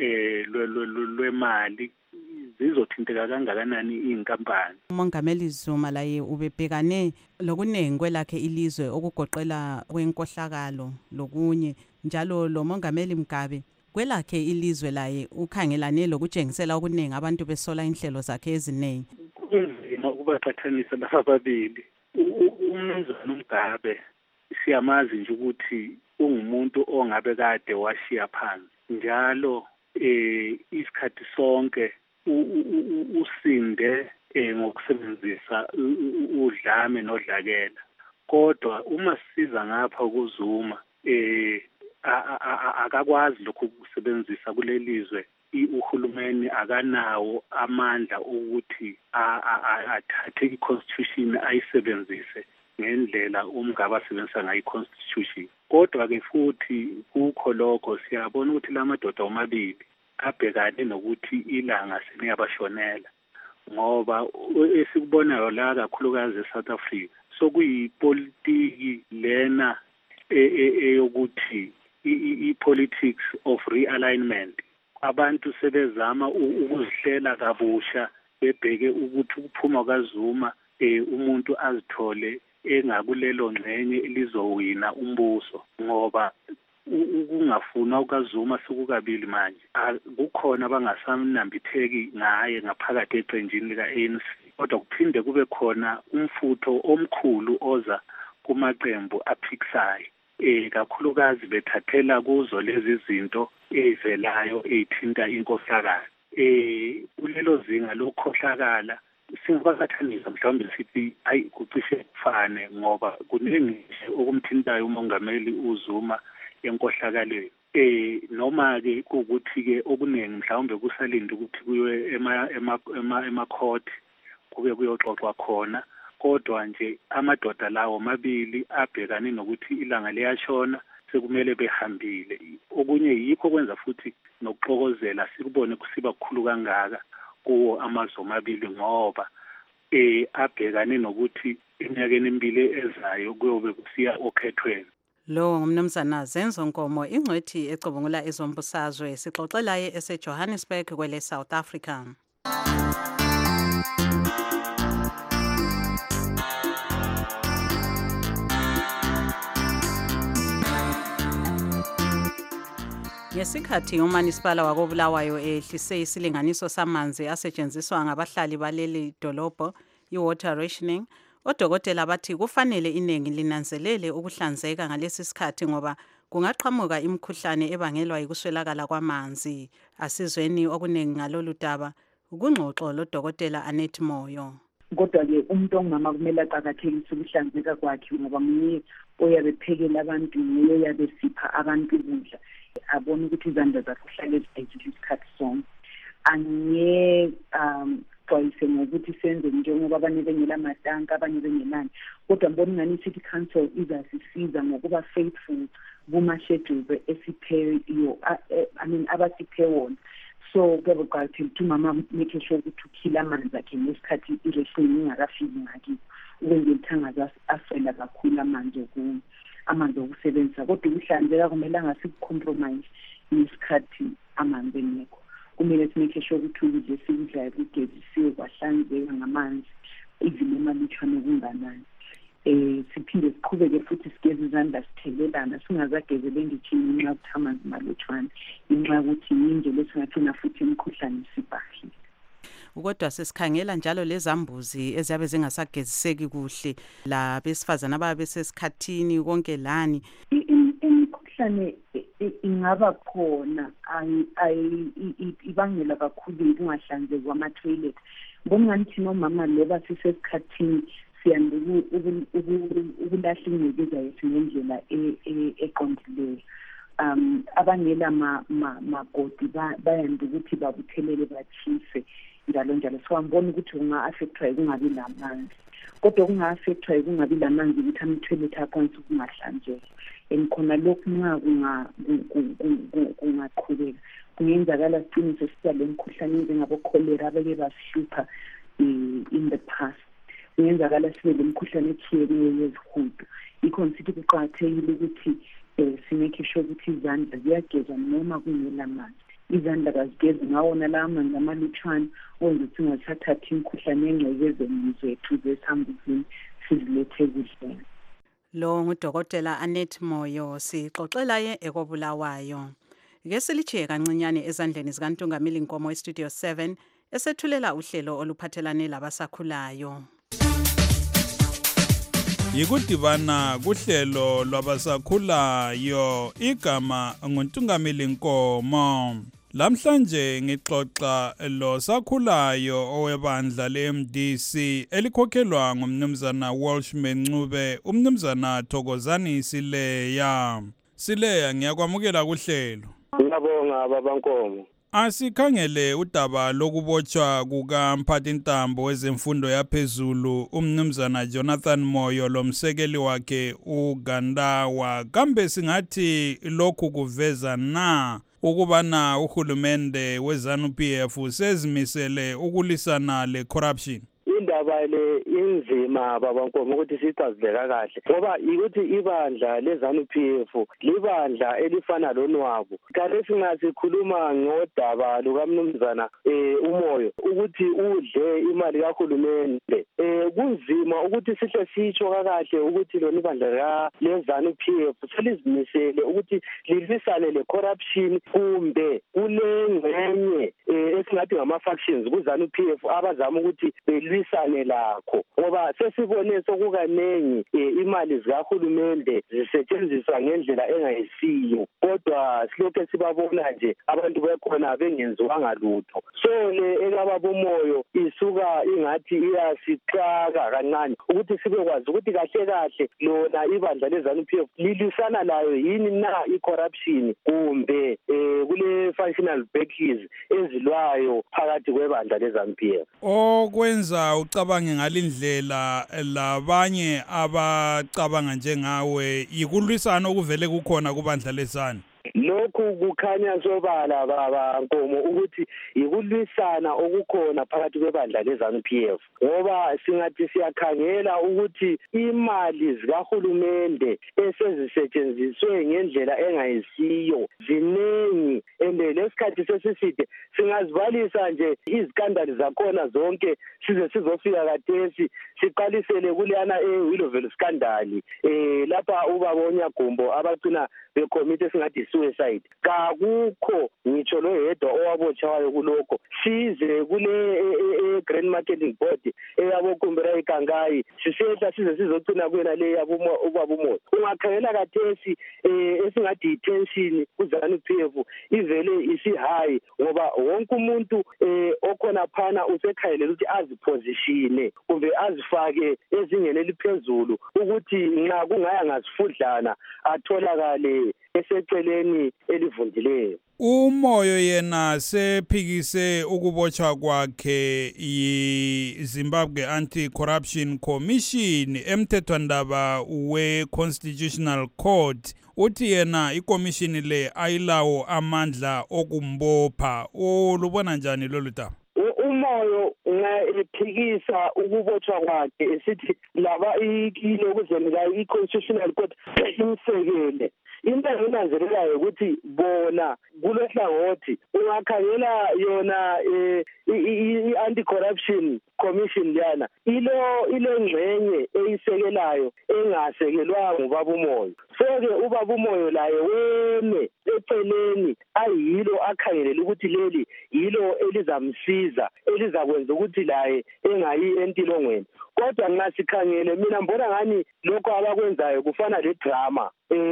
lwemali zizothinteka kangakanani iy'nkampani. uMongameli Zuma laye ubebhekane lokuningi kwelakhe ilizwe okugoqela kwenkohlakalo lokunye njalo lo Mongameli Mugabe kwelakhe ilizwe laye ukhangelane lokutshengisela okuningi abantu besola inhlelo zakhe eziningi. Kunzima ukubaqhathanisa laba babili. Umnumzana uMgabe siyamazi nje ukuthi ungumuntu ongabe kade washiya phansi njalo isikhathi sonke usinde ngokusebenzisa udlame nodlakela. Kodwa uma sisiza ngapha kuZuma akakwazi lokhu ukusebenzisa kulelizwe. Uhulumeni akanawo amandla ukuthi athathe i-constitution ayisebenzise ngendlela uMgabe asebenzisa ngayo i-constitution. Kodwa-ke futhi kukho lokho siyabona ukuthi la madoda omabili abhekane nokuthi ilanga seliyabashonela, ngoba esikubonayo la kakhulukazi eSouth Africa sokuyipolitiki lena eyokuthi i-politics of realignment. Abantu sebezama ukuzihlela kabusha bebheke ukuthi ukuphuma kaZuma umuntu azithole engakulelo ngcenye elizowina umbuso, ngoba ukungafuna ukaZuma sekukabili manje. Kukhona abangasamnambitheki ngaye ngaphakathi eqenjini lika-ANC, kodwa kuphinde kube khona umfutho omkhulu oza kumaqembu aphikisayo kakhulukazi bethathela kuzo lezi zinto ezivelayo ezithinta inkohlakalo. Kulelo zinga lokukhohlakala singabakathanisa mhlawumbe sithi ayi kucishe kufane, ngoba kuningi okumthintayo uMongameli uZuma enkohlakalweni. Noma-ke kuwukuthi-ke okuningi mhlawumbe kusalinde ukuthi kuyiwe emakhoti kube kuyoxoxwa khona, kodwa nje amadoda lawo mabili abhekane nokuthi ilanga liyashona sekumele behambile. Okunye yikho kwenza futhi nokuxokozela sikubone kusiba kukhulu kangaka kuwo amazwe amabili, ngoba abhekane nokuthi eminyakeni emibili ezayo kuyobe kusiya okhethweni. Lo ngumnumzana Zenzo Nkomo ingcwethi ecubungula ezombusazwe sixoxelaye eseJohannesburg kwele South Africa. Ngesikhathi umanisipala wakobulawayo ehlise isilinganiso samanzi asetshenziswa ngabahlali baleli dolobho, i-water rationing, odokotela bathi kufanele iningi linanzelele ukuhlanzeka ngalesi sikhathi ngoba kungaqhamuka imikhuhlane ebangelwa yikuswelakala kwamanzi. Asizweni okuningi ngalolu daba kungxoxo lodokotela Annette Moyo. Kodwa-ke umuntu ongumama kumele aqakathekise ukuhlanzeka kwakhe ngoba nguye oyabe ephekela abantu, nguye oyabe esipha abantu ukudla. Abone ukuthi izandla zakhe uhlale zibhekile isikhathi sonke. Angeke xwayise ngokuthi senze njengoba abanye bengela matanka, abanye bengelani. Kodwa mbona ingani i-City Council izasisiza ngokuba faithful kuma-schedules esipheyo, abasiphe wona. So kuyabe kuqakathekile ukuthi umama make sure ukuthi ukhila amanzi akhe ngesikhathi ireshini ingakafiki ngakibo, ukwenzela ukuthi angaswela kakhulu amanzi okusebenzisa. Kodwa ukuhlanzeka kumele angasikucompromise ngesikhathi amanzi engekho. Kumele simake sure ukuthi ukudla esikudlayo kugezisiwe kwahlanzeka ngamanzi, even emalutshwane kunganani. Siphinde siqhubeke futhi sigeze izandla sithelelana, singazagezele ngithini ngenxa yokuthi amanzi malutshwane, ngenxa yokuthi yindlela esingathina futhi imikhuhlane isibhahile. Kodwa sesikhangela njalo lezambuzi eziyabe zingasageziseki kuhle, labesifazana ababe besesikhathini konke lani. Imikhuhlane ingaba khona ibangela kakhulu ukungahlanzeki kwama-toilet. Ngomngani thina omama leba sisesikhathini siyanda ukulahla ingcekeza yethu ngendlela eqondileyo. Abangela magodi bayanda ukuthi babuthelele bathise njalo njalo. So angiboni ukuthi kunga-affectwa kungabi lamanzi. Kodwa kunga-affectwa kungabi lamanzi ukuthi ama-toilet akwanise ukungahlanzeki. And khona lokhu nxa kungaqhubeka kungenzakala sigcine sesiba le mkhuhlane njengabo-cholera abeke basihlupha in the past. Kungenzakala sibe le mkhuhlane etshiyeneyo yezihudo. Yikho ngithi kuqakathekile ukuthi simake sure ukuthi izandla ziyagezwa noma kungela manzi. Izandla kazigeze ngawona la amanzi amalutshwane wenza ukuthi singathathathi imikhuhlane engcekezeni zethu zesambuzini sizilethe ekudleni. Lo ngudokotela Annette Moyo, sixoxela ye ekobulawayo. Ke silichiye kancinyane ezandleni zikaNtungamili Nkomo eStudio 7 esethulela uhlelo oluphathelane labasakhulayo. Yikudibana kuhlelo lwabasakhulayo, igama nguNtungamili Nkomo. Lamhlanje ngixoxa lo sakhulayo owebandla le-MDC elikhokhelwa ngumnumzana Walshman Ncube, umnumzana Thokozani Sileya. Sileya, ngiyakwamukela kuhlelo. Ngiyabonga baba Nkomo. Asikhangele udaba lokubotshwa kukamphathintambo wezemfundo yaphezulu umnumzana Jonathan Moyo lomsekeli wakhe uGandawa. Kambe singathi lokhu kuveza na ukubana uhulumende weZANU-PF sezimisele ukulisana le-corruption? Indaba le inzima baba Nkomo ukuthi sichazileka kahle ngoba ukuthi ibandla leZANU-PF libandla elifana lonwabo. Kanti singasikhuluma ngodaba lukamnumzana uMoyo ukuthi udle imali kahulumende. Kunzima ukuthi sihle sitsho kahle ukuthi lona ibandla leZANU-PF selizimisele ukuthi lilisane le-corruption kumbe kulengxenye esingathi ngama-factions kuZANU-PF abazama ukuthi belwisane lakho ngoba sesibone sokukanengi imali zikahulumende zisetshenziswa ngendlela engayisiyo, kodwa silokhu sibabona nje abantu bekhona bengenziwanga lutho. So le ekababuMoyo isuka ingathi iyasixaka kancane ukuthi sibekwazi ukuthi kahle kahle lona ibandla leZANU-PF lilisana layo yini na i-corruption kumbe kule functional backies ezilwayo phakathi kwebandla leZANU-PF. Okwenza ucabange ngalindlela labanye abacabanga njengawe yikulwisana okuvele kukhona kubandla leZANU. Lokhu kukhanya sobala baba Nkomo ukuthi yikulwisana okukhona phakathi kwebandla leZANU-PF ngoba singathi siyakhangela ukuthi imali zikahulumende esezisetshenziswe ngendlela engayisiyo ziningi ende lesikhathi sesiside singazibalisa nje izikandali zakhona zonke size sizofika kathesi siqalisele kuleyana Willowville scandal lapha ubaba Onyagumbo abagcina becommit esingathi suicide. femicide kakukho ngitsho loyedwa owabotshawayo kulokho. Size kule Grand Marketing Board eyabokumbira ikangayi sisehla size sizocina kwena le yabubaba umoya. Ungakhangela kathesi esingathi i-tension kuZANU-PF ivele isi-high ngoba wonke umuntu okhona phana usekhayelela ukuthi azipositione kumbe azifake ezingeni eliphezulu ukuthi nxa kungaya ngasifudlana atholakale eseceleni elivundileyo. Umoyo yena sephikise ukubotshwa kwakhe yiZimbabwe Anti-Corruption Commission emthethwandaba we-Constitutional Court. Uthi yena ikomishini le ayilawo amandla okumbopha. Ulubona njani lolu daba? Umoyo ephikisa ukubotshwa kwakhe esithi laba ikile ukuzenika i-Constitutional Court imsekele. Into enginanzelelayo ukuthi bona kulehlangothi ungakhangela yona i-Anti-Corruption Commission yana ile ngxenye eyisekelayo engasekelwanga ubaba umoyo. So-ke ubaba umoyo laye weme eceleni ayilo akhangelela ukuthi leli yilo elizamsiza elizakwenza ukuthi laye engayi entilongweni. Kodwa nxa sikhangele mina mbona ngani lokho abakwenzayo kufana ledrama.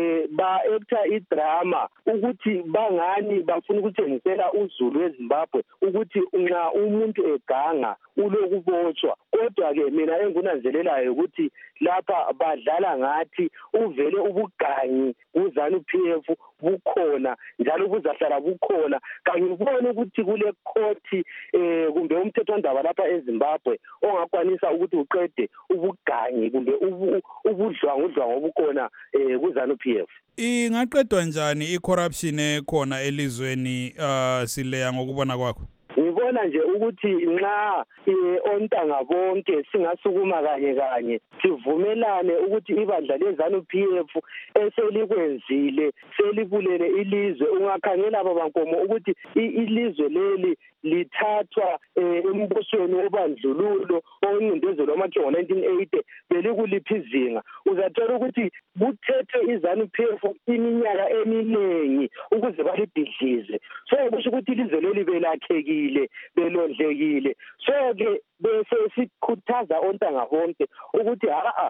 Ba-actor idrama ukuthi bangani bafuna ukuthengisela uzulu weZimbabwe ukuthi nxa umuntu eganga ulokubotshwa. Kodwa-ke mina engunanzelelayo ukuthi lapha badlala ngathi uvele ubugangi kuZANU-PF bukhona njalo buzahlala bukhona. Kanye ubone ukuthi kule court kumbe umthethwandaba lapha eZimbabwe ongakwanisa ukuthi uqede ubugangi kumbe ubudlwangudlwangu obukhona kuZANU-PF. Ingaqedwa njani i-corruption ekhona elizweni Sileya ngokubona kwakho? Ngibona nje ukuthi nxa ontanga bonke singasukuma kanye sivumelane ukuthi ibandla leZANU-PF eselikwenzile selibulele ilizwe. Ungakhangela babankomo ukuthi ilizwe leli lithathwa embusweni wobandlululo owincindezelwa amakhe ngo-1980 belikuliphi izinga. Uzathola ukuthi kuthethe iZANU-PF iminyaka eminingi ukuze balibhidlize. So kusho ukuthi ilizwe leli belakhekile belondlekile. So-ke bese sikhuthaza ontanga bonke ukuthi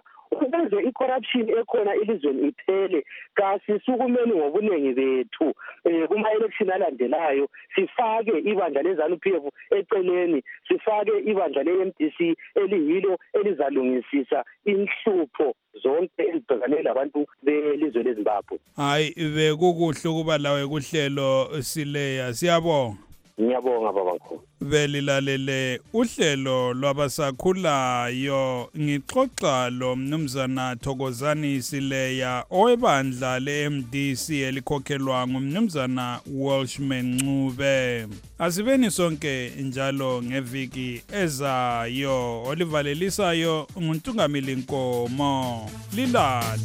ukuze i-corruption ekhona elizweni iphele kasisukumeni ngobunengi bethu kuma-election alandelayo sifake ibandla leZANU-PF eceleni, sifake ibandla le-MDC eliyilo elizalungisisa inhlupho zonke ezibhekane labantu belizwe leZimbabwe. Hayi bekukuhle ukuba lawe kuhlelo Sileya, siyabonga. Ngiyabonga babakhulu. Belilalele uhlelo lwabasakhulayo ngixoxa lo mnumzana Thokozani Sileya owebandla le-MDC elikhokhelwa ngumnumzana Welshman Ncube. Asibeni sonke njalo ngeviki ezayo olivalelisayo nguNtungamili Nkomo. Lilale.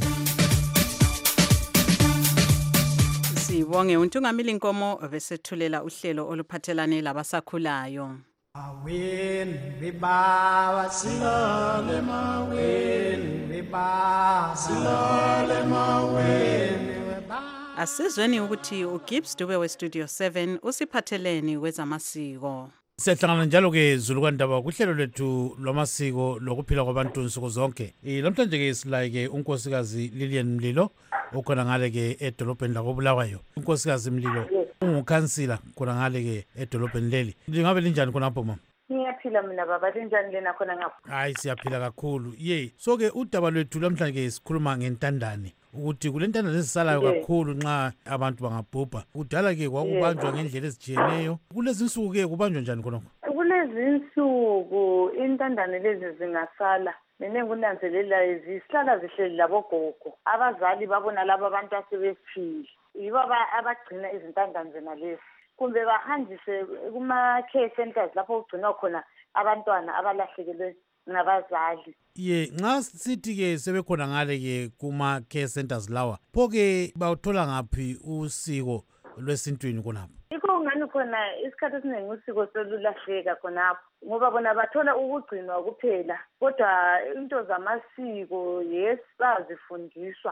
Sibonge uNtungamili Nkomo besethulela uhlelo oluphathelane labasakhulayo. Maweni bibaba silale maweni bibaba silale maweni. Asizweni ukuthi uGibbs Dube weStudio 7 usiphatheleni kwezamasiko. Siyahlangana njalo ke Zulukandaba kuhlelo lethu lwamasiko lokuphila kwabantu nsuku zonke. Namhlanje ke silayike unkosikazi Lilian Mlilo okhona ngale ke edolobheni lakoBulawayo. Unkosikazi Mlilo ungukhansila khona ngale ke edolobheni leli. Lingabe linjani khonapho mama? Ngiyaphila mina baba, linjani lena khona ngapha? Hayi siyaphila kakhulu. So ke udaba lwethu namhlanje ke sikhuluma ngentandane. Ukuthi kulentandane ezisalayo kakhulu nxa abantu bangabhubha. Kudala ke kwakubanjwa ngendlela ezijiyeneyo. Kulezi insuku ke kubanjwa njani khonapho? Kulezi insuku intandane lezi zingasala. Mina ngunanzelela zihlala zihleli labogogo. Abazali babona laba abantu asebephile. Yibo abagcina izintandane zena lezi. Kumbe bahanjise kuma-care centers lapho kugcinwa khona abantwana abalahlekelwe ngabazali. Nxa sithi ke sebekhona ngale ke kuma-care centers lawa, pho-ke bawuthola ngaphi usiko lwesintwini khonapho? Yikho ngani khona isikhathi esiningi usiko solulahleka khonapho ngoba bona bathola ukugcinwa kuphela, kodwa into zamasiko yes bazifundiswa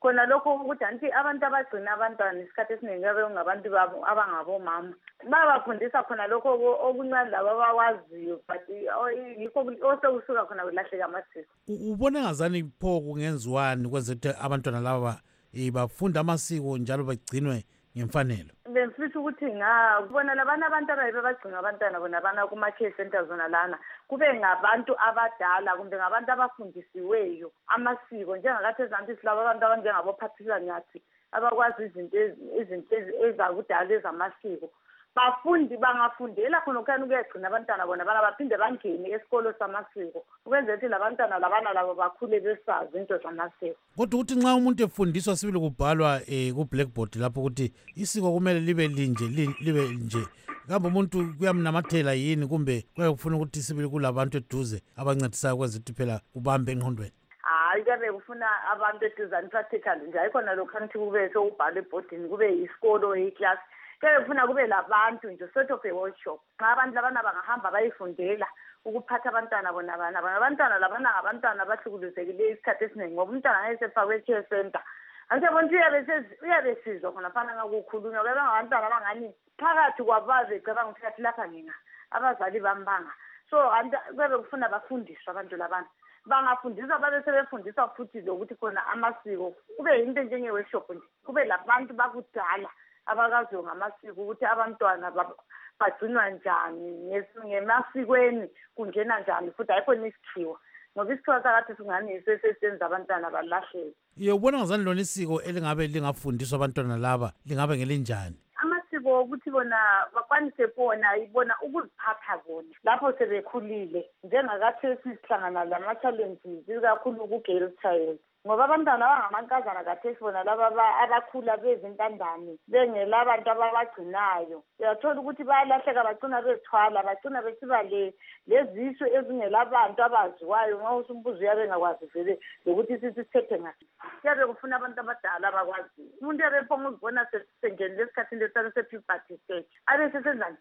khona lokho ukuthi anti abantu abagcina abantwana isikhathi esiningi babe ngabantu babo abangabomama babafundisa khona lokho okuncane laba abakwaziyo but yikho osekusuka khona kulahleka amasiko. Ubona ngazani pho kungenziwani kwenze ukuthi abantwana laba bafunda amasiko njalo bagcinwe ngemfanelo? Bengifisa ukuthi kubona labana abantu abayibe bagcina abantwana bona bana kuma-care centers zona lana kube ngabantu abadala kumbe ngabantu abafundisiweyo amasiko njengakathi ezanti silabo abantu abanjengabophathisa nyathi abakwazi izinto ezakudala ezamasiko. Bafundi bangafundela khona ukani ukuyagcina abantwana bona bana baphinde bangene esikolo samasiko ukwenzela ukuthi labantwana labana labo bakhule besazi into zamasiko. Kodwa ukuthi nxa umuntu efundiswa sibili kubhalwa ku-blackboard lapho ukuthi isiko kumele libe nje kambe umuntu kuyamnamathela yini kumbe kuyabe kufuna ukuthi sibili kulabantu eduze abancedisayo kwenza ukuthi phela kubambe engqondweni? Hayi kuyabe kufuna abantu eduzane practical nje ayikhona lokhu anti kube sokubhala ebhodini kube isikolo iclass kuyabe kufuna kube labantu nje sort of a workshop nxa abantu labana bangahamba bayifundela ukuphatha abantwana bona abantwana labana ngabantwana abahlukuluzekileyo isikhathi esiningi ngoba umntwana ngayesefakwe e-care center angisebona ukuthi uyabe sizwa khona fana ngakukhulunywa kuyabe ngabantwana abangani phakathi kwabaze cabanga ukuthi kathi lapha ngina abazali bambanga so kuyabe kufuna bafundiswe abantu labana bangafundiswa babe sebefundiswa futhi lokuthi khona amasiko kube yinto njenge-workshop nje kube labantu bakudala abakaziyo ngamasiko ukuthi abantwana bagcinwa njani ngemasikweni kungena njani futhi ayikhona isikhiwa ngoba isikhiwa sakathi singani sesenza abantwana balahleke. Ubona ngazani lona isiko elingabe lingafundiswa abantwana laba lingabe ngelinjani? Amasiko ukuthi bona bakwanise bona ibona ukuziphatha bona lapho sebekhulile njengakathi sihlangana lama-challenges ikakhulu ku-girl child ngoba abantwana abangamankazana kathesi bona laba abakhula bezintandane bengela abantu ababagcinayo uyathola ukuthi bayalahleka bagcina bezithwala bagcina besiba lezisu ezingelabantu abaziwayo nxa usumbuzo uyabe engakwazi vele lokuthi sithethe ngasi kuyabe kufuna abantu abadala abakwaziyo umuntu uyabe phonga uzibona sengenile esikhathini lesane se-puberty stage abe sesenzani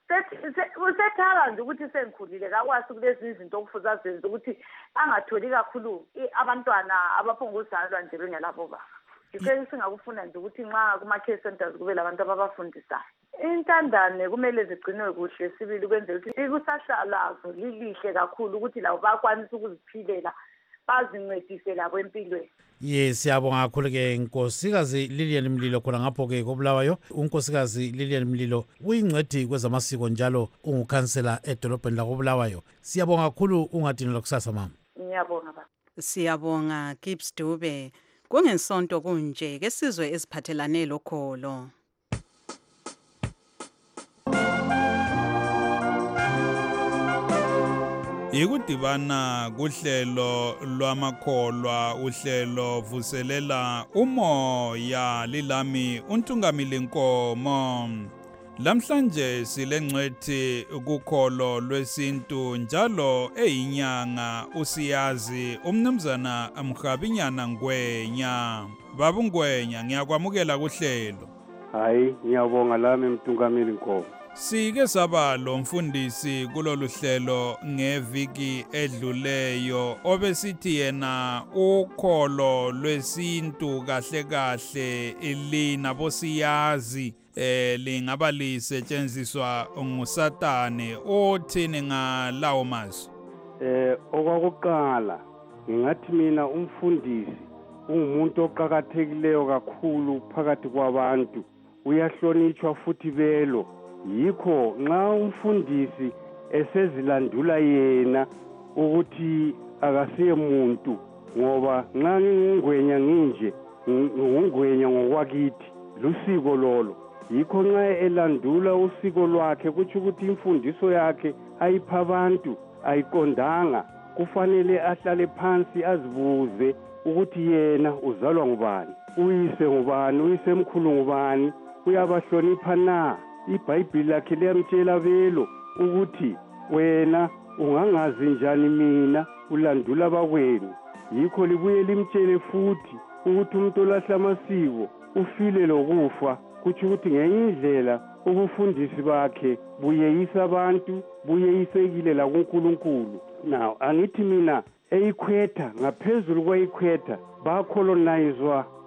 usethala nje ukuthi sengikhulile kakwazi kulezi izinto okufuze azenze ukuthi angatholi kakhulu abantwana abaphonga uzalwa nje bengelabo baba. Yikho singakufuna nje ukuthi nxa kuma-care centers kube labantu ababafundisayo. Intandane kumele zigcinwe kuhle sibili kwenzela ukuthi ikusasa lazo lilihle kakhulu ukuthi labo bakwanisa ukuziphilela bazincedise labo empilweni. Siyabonga kakhulu-ke Nkosikazi Lilian Mlilo khona ngapho-ke koBulawayo. uNkosikazi Lilian Mlilo uyingcwethi kwezamasiko njalo ungukhansela edolobheni lakoBulawayo. Siyabonga kakhulu ungadinelwa kusasa mama. Ngiyabonga baba. Siyabonga Gibbs Dube. Kungesonto kunje ke sizwe eziphathelane lokholo. Ikudibana kuhlelo lwamakholwa uhlelo vuselela umoya lilami uNtungamili Nkomo. Lamhlanje silengcwethi kukholo lwesintu njalo eyinyanga usiyazi umnumzana Mhabinyana Ngwenya. Baba Ngwenya ngiyakwamukela kuhlelo. Hayi ngiyabonga lami Mtungamili Nkomo. Sike saba lo mfundisi kulolu hlelo ngeviki edluleyo obesithi yena ukholo lwesintu kahle kahle ilina bosiyazi lingaba lisetshenziswa ngusatane othini ngalawo mazwi. Okwakuqala ngingathi mina umfundisi ungumuntu oqhakathekileyo kakhulu phakathi kwabantu uyahlonitshwa futhi belo. Yikho nxa umfundisi esezilandula yena ukuthi akasiye muntu ngoba nxa ngingwenya nginje ngingwenya ngokwakithi lusiko lolo. Yikho nxa elandula usiko lwakhe kuthi ukuthi imfundiso yakhe ayipha abantu ayiqondanga kufanele ahlale phansi azibuze ukuthi yena uzalwa ngubani uyise ngubani uyise mkhulu ngubani uyabahlonipha na. iBhayibheli lakhe liyamtshela belo ukuthi wena ungangazi njani mina ulandula bakwenu. Yikho libuye limtshele futhi ukuthi umuntu olahla amasiko ufile lokufa kuthi ukuthi ngenye indlela ubufundisi bakhe buyeyisa abantu buyeyisekile la kuNkulunkulu. Now angithi mina eyikhwetha ngaphezulu kweyikhwetha bakolonizwa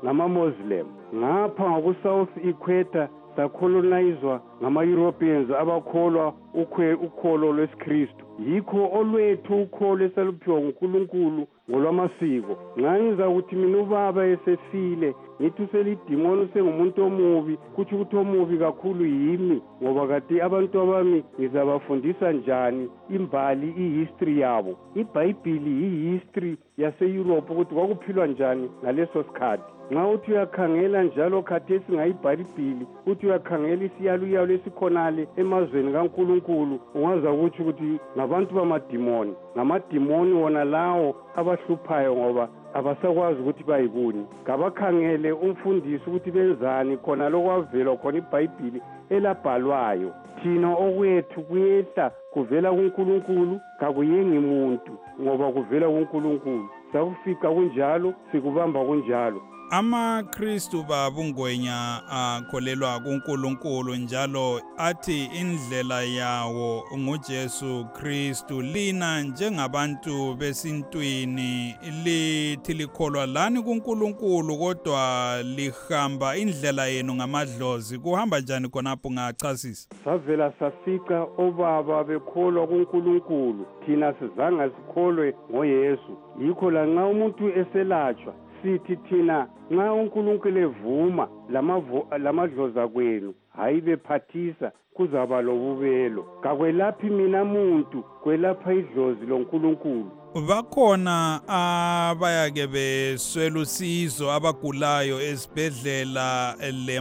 ngama-Muslim. Ngapha ngaku-South Equator sacolonizwa ngama-Europeans abakholwa ukholo lwesikristu. Yikho olwethu ukholo esaluphiwa nguNkulunkulu ngolwamasiko. Ngangiza ukuthi mina ubaba esefile ngithi uselidimoni usengumuntu omubi, kuthi ukuthi omubi kakhulu yimi, ngoba kade abantu abami ngizabafundisa njani imbali, i-history yabo. IBhayibhili yi-history yase-Europe ukuthi kwakuphilwa njani ngaleso sikhathi. Nxa uthi uyakhangela njalo khathesi ngayibhayibhili, uthi uyakhangela isiyaluyalo esikhonale emazweni kaNkulunkulu, ungaza ukuthi ngabantu bamadimoni. Ngamadimoni wona lawo abahluphayo ngoba abasakwazi ukuthi bayibuni. Kabakhangele umfundisi ukuthi benzani khona lokwavela khona iBhayibhili elabhalwayo. Thina okwethu kuyehla kuvela kuNkulunkulu, kakuyengi muntu ngoba kuvela kuNkulunkulu. Sakufika kunjalo, sikubamba kunjalo. AmaKristu babungwenya akholelwa kuNkulunkulu njalo athi indlela yawo nguJesu Kristu. Lina njengabantu besintwini lithi likholwa lani kuNkulunkulu kodwa lihamba indlela yenu ngamadlozi. Kuhamba njani khonapho ngachasisa? Savela safica obaba bekholwa kuNkulunkulu, thina sizange sikholwe ngoYesu. Yikho la nxa umuntu eselatshwa sithi thina nxa uNkulunkulu evuma lamadlozi kwenu hayi bephathisa kuzaba lobubelo. Kakwelaphi mina muntu, kwelapha idlozi loNkulunkulu. Bakhona abayake beswela usizo abagulayo esibhedlela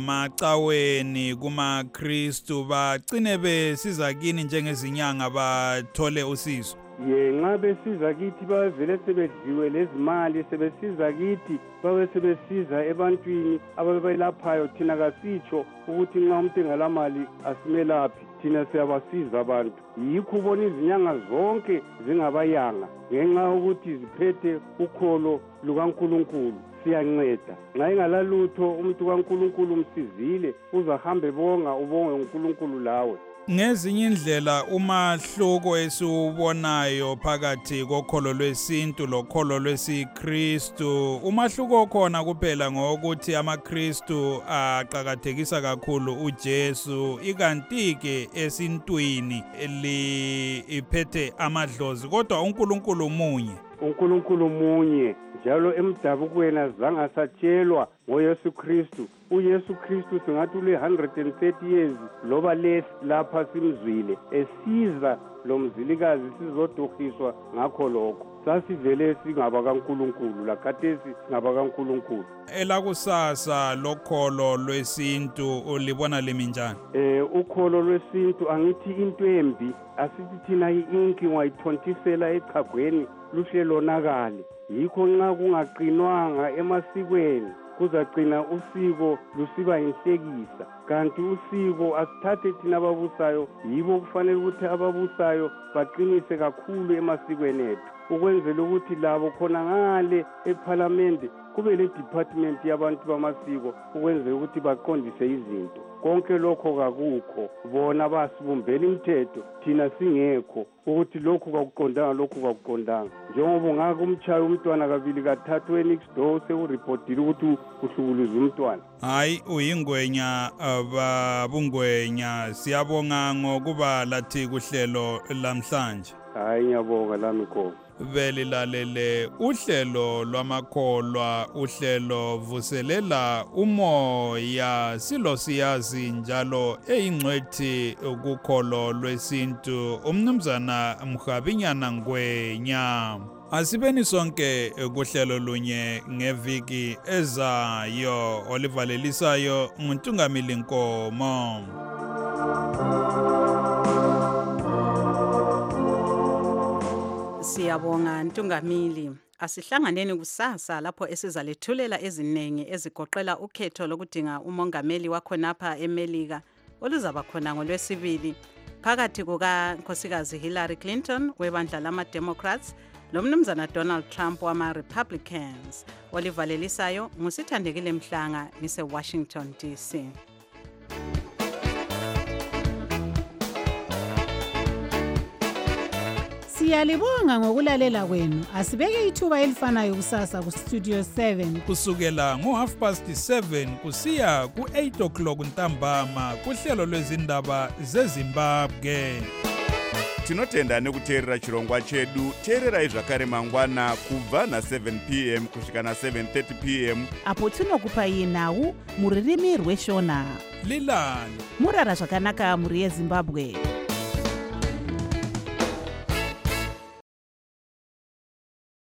lemacaweni kumaKristu, bagcine besiza kini njengezinyanga bathole usizo. Nxa besiza kithi bavele sebedliwe lezimali, sebesiza kithi babe sebesiza ebantwini ababelaphayo. Thina kasitsho ukuthi nxa umuntu engalamali asimelaphi, thina siyabasiza abantu. Yikho ubona izinyanga zonke zingabayanga ngenxa ukuthi ziphethe ukholo lukaNkulunkulu. Siyanceda nxa engalalutho umuntu kaNkulunkulu umsizile, uzahambe bonga ubonge uNkulunkulu lawe. Ngezinye indlela umahluko esiubonayo phakathi kokholo lwesintu lokholo lwesikristu, umahluko khona kuphela ngokuthi amaKristu aqhakathekisa kakhulu uJesu, ikanti-ke esintwini liphethe amadlozi, kodwa uNkulunkulu munye. uNkulunkulu munye njalo emdabukweni azange satshelwa ngoYesu Kristu. uYesu Kristu singathi ule 130 years loba less lapha simzwile esiza lo mzilikazi sizoduhiswa ngakho lokho. Sasivele singaba kaNkulunkulu, lakhathesi singaba kaNkulunkulu. Elakusasa lokholo lwesintu ulibona limi njani? Ukholo lwesintu angithi into embi, asithi thina inki ngayithontisela echagweni luhle lonakale. Yikho nxa kungaqinwanga emasikweni kuzagcina usiko lusiba inhlekisa. Kanti usiko asithathe thina ababusayo, yibo kufanele ukuthi ababusayo baqinise kakhulu emasikweni ethu, ukwenzela ukuthi labo khona ngale eParliament kube le department yabantu bamasiko, ukwenzela ukuthi baqondise izinto. Konke lokho kakukho, bona basibumbela imithetho thina singekho ukuthi lokhu kakuqondanga lokhu kakuqondanga. Njengoba ungaka umchayo umntwana kabili kathathu next door sekuripotile ukuthi uhlukuluza umntwana. Hayi uyingwenya babungwenya, siyabonga ngokuba lathi kuhlelo lamhlanje. Hayi ngiyabonga lami khona. Belilalele uhlelo lwamakholwa, uhlelo vuselela umoya, silo siyazi njalo eyingcwethi ukukholo lwesintu umnumzana Mhabinyana Ngwenya. Asibeni sonke kuhlelo lunye ngeviki ezayo, olivalelisayo nguNtungamili Nkomo. Siyabonga Ntungamili. Asihlanganeni kusasa lapho esizalethulela ezinengi ezigoqela ukhetho lokudinga umongameli wakhonapha eMelika oluzaba khona ngoLwesibili phakathi kukaNkosikazi Hillary Clinton webandla lama-Democrats lomnumzana Donald Trump wama-Republicans. Olivalelisayo nguSithandekile Mhlanga ngise-Washington DC. Siyalibonga ngokulalela kwenu. Asibeke ithuba elifanayo kusasa kuStudio 7 kusukela ngo7:30 kusiya ku8 o'clock ntambama kuhlelo lwezindaba zeZimbabwe. Tinotenda nekuteerera chirongwa chedu. Teererai zvakare mangwana kubva na7 p.m. kusvika na7:30 p.m. apo tinokupai nhau muririmi rweshona. Lilani murara zvakanaka muri yeZimbabwe.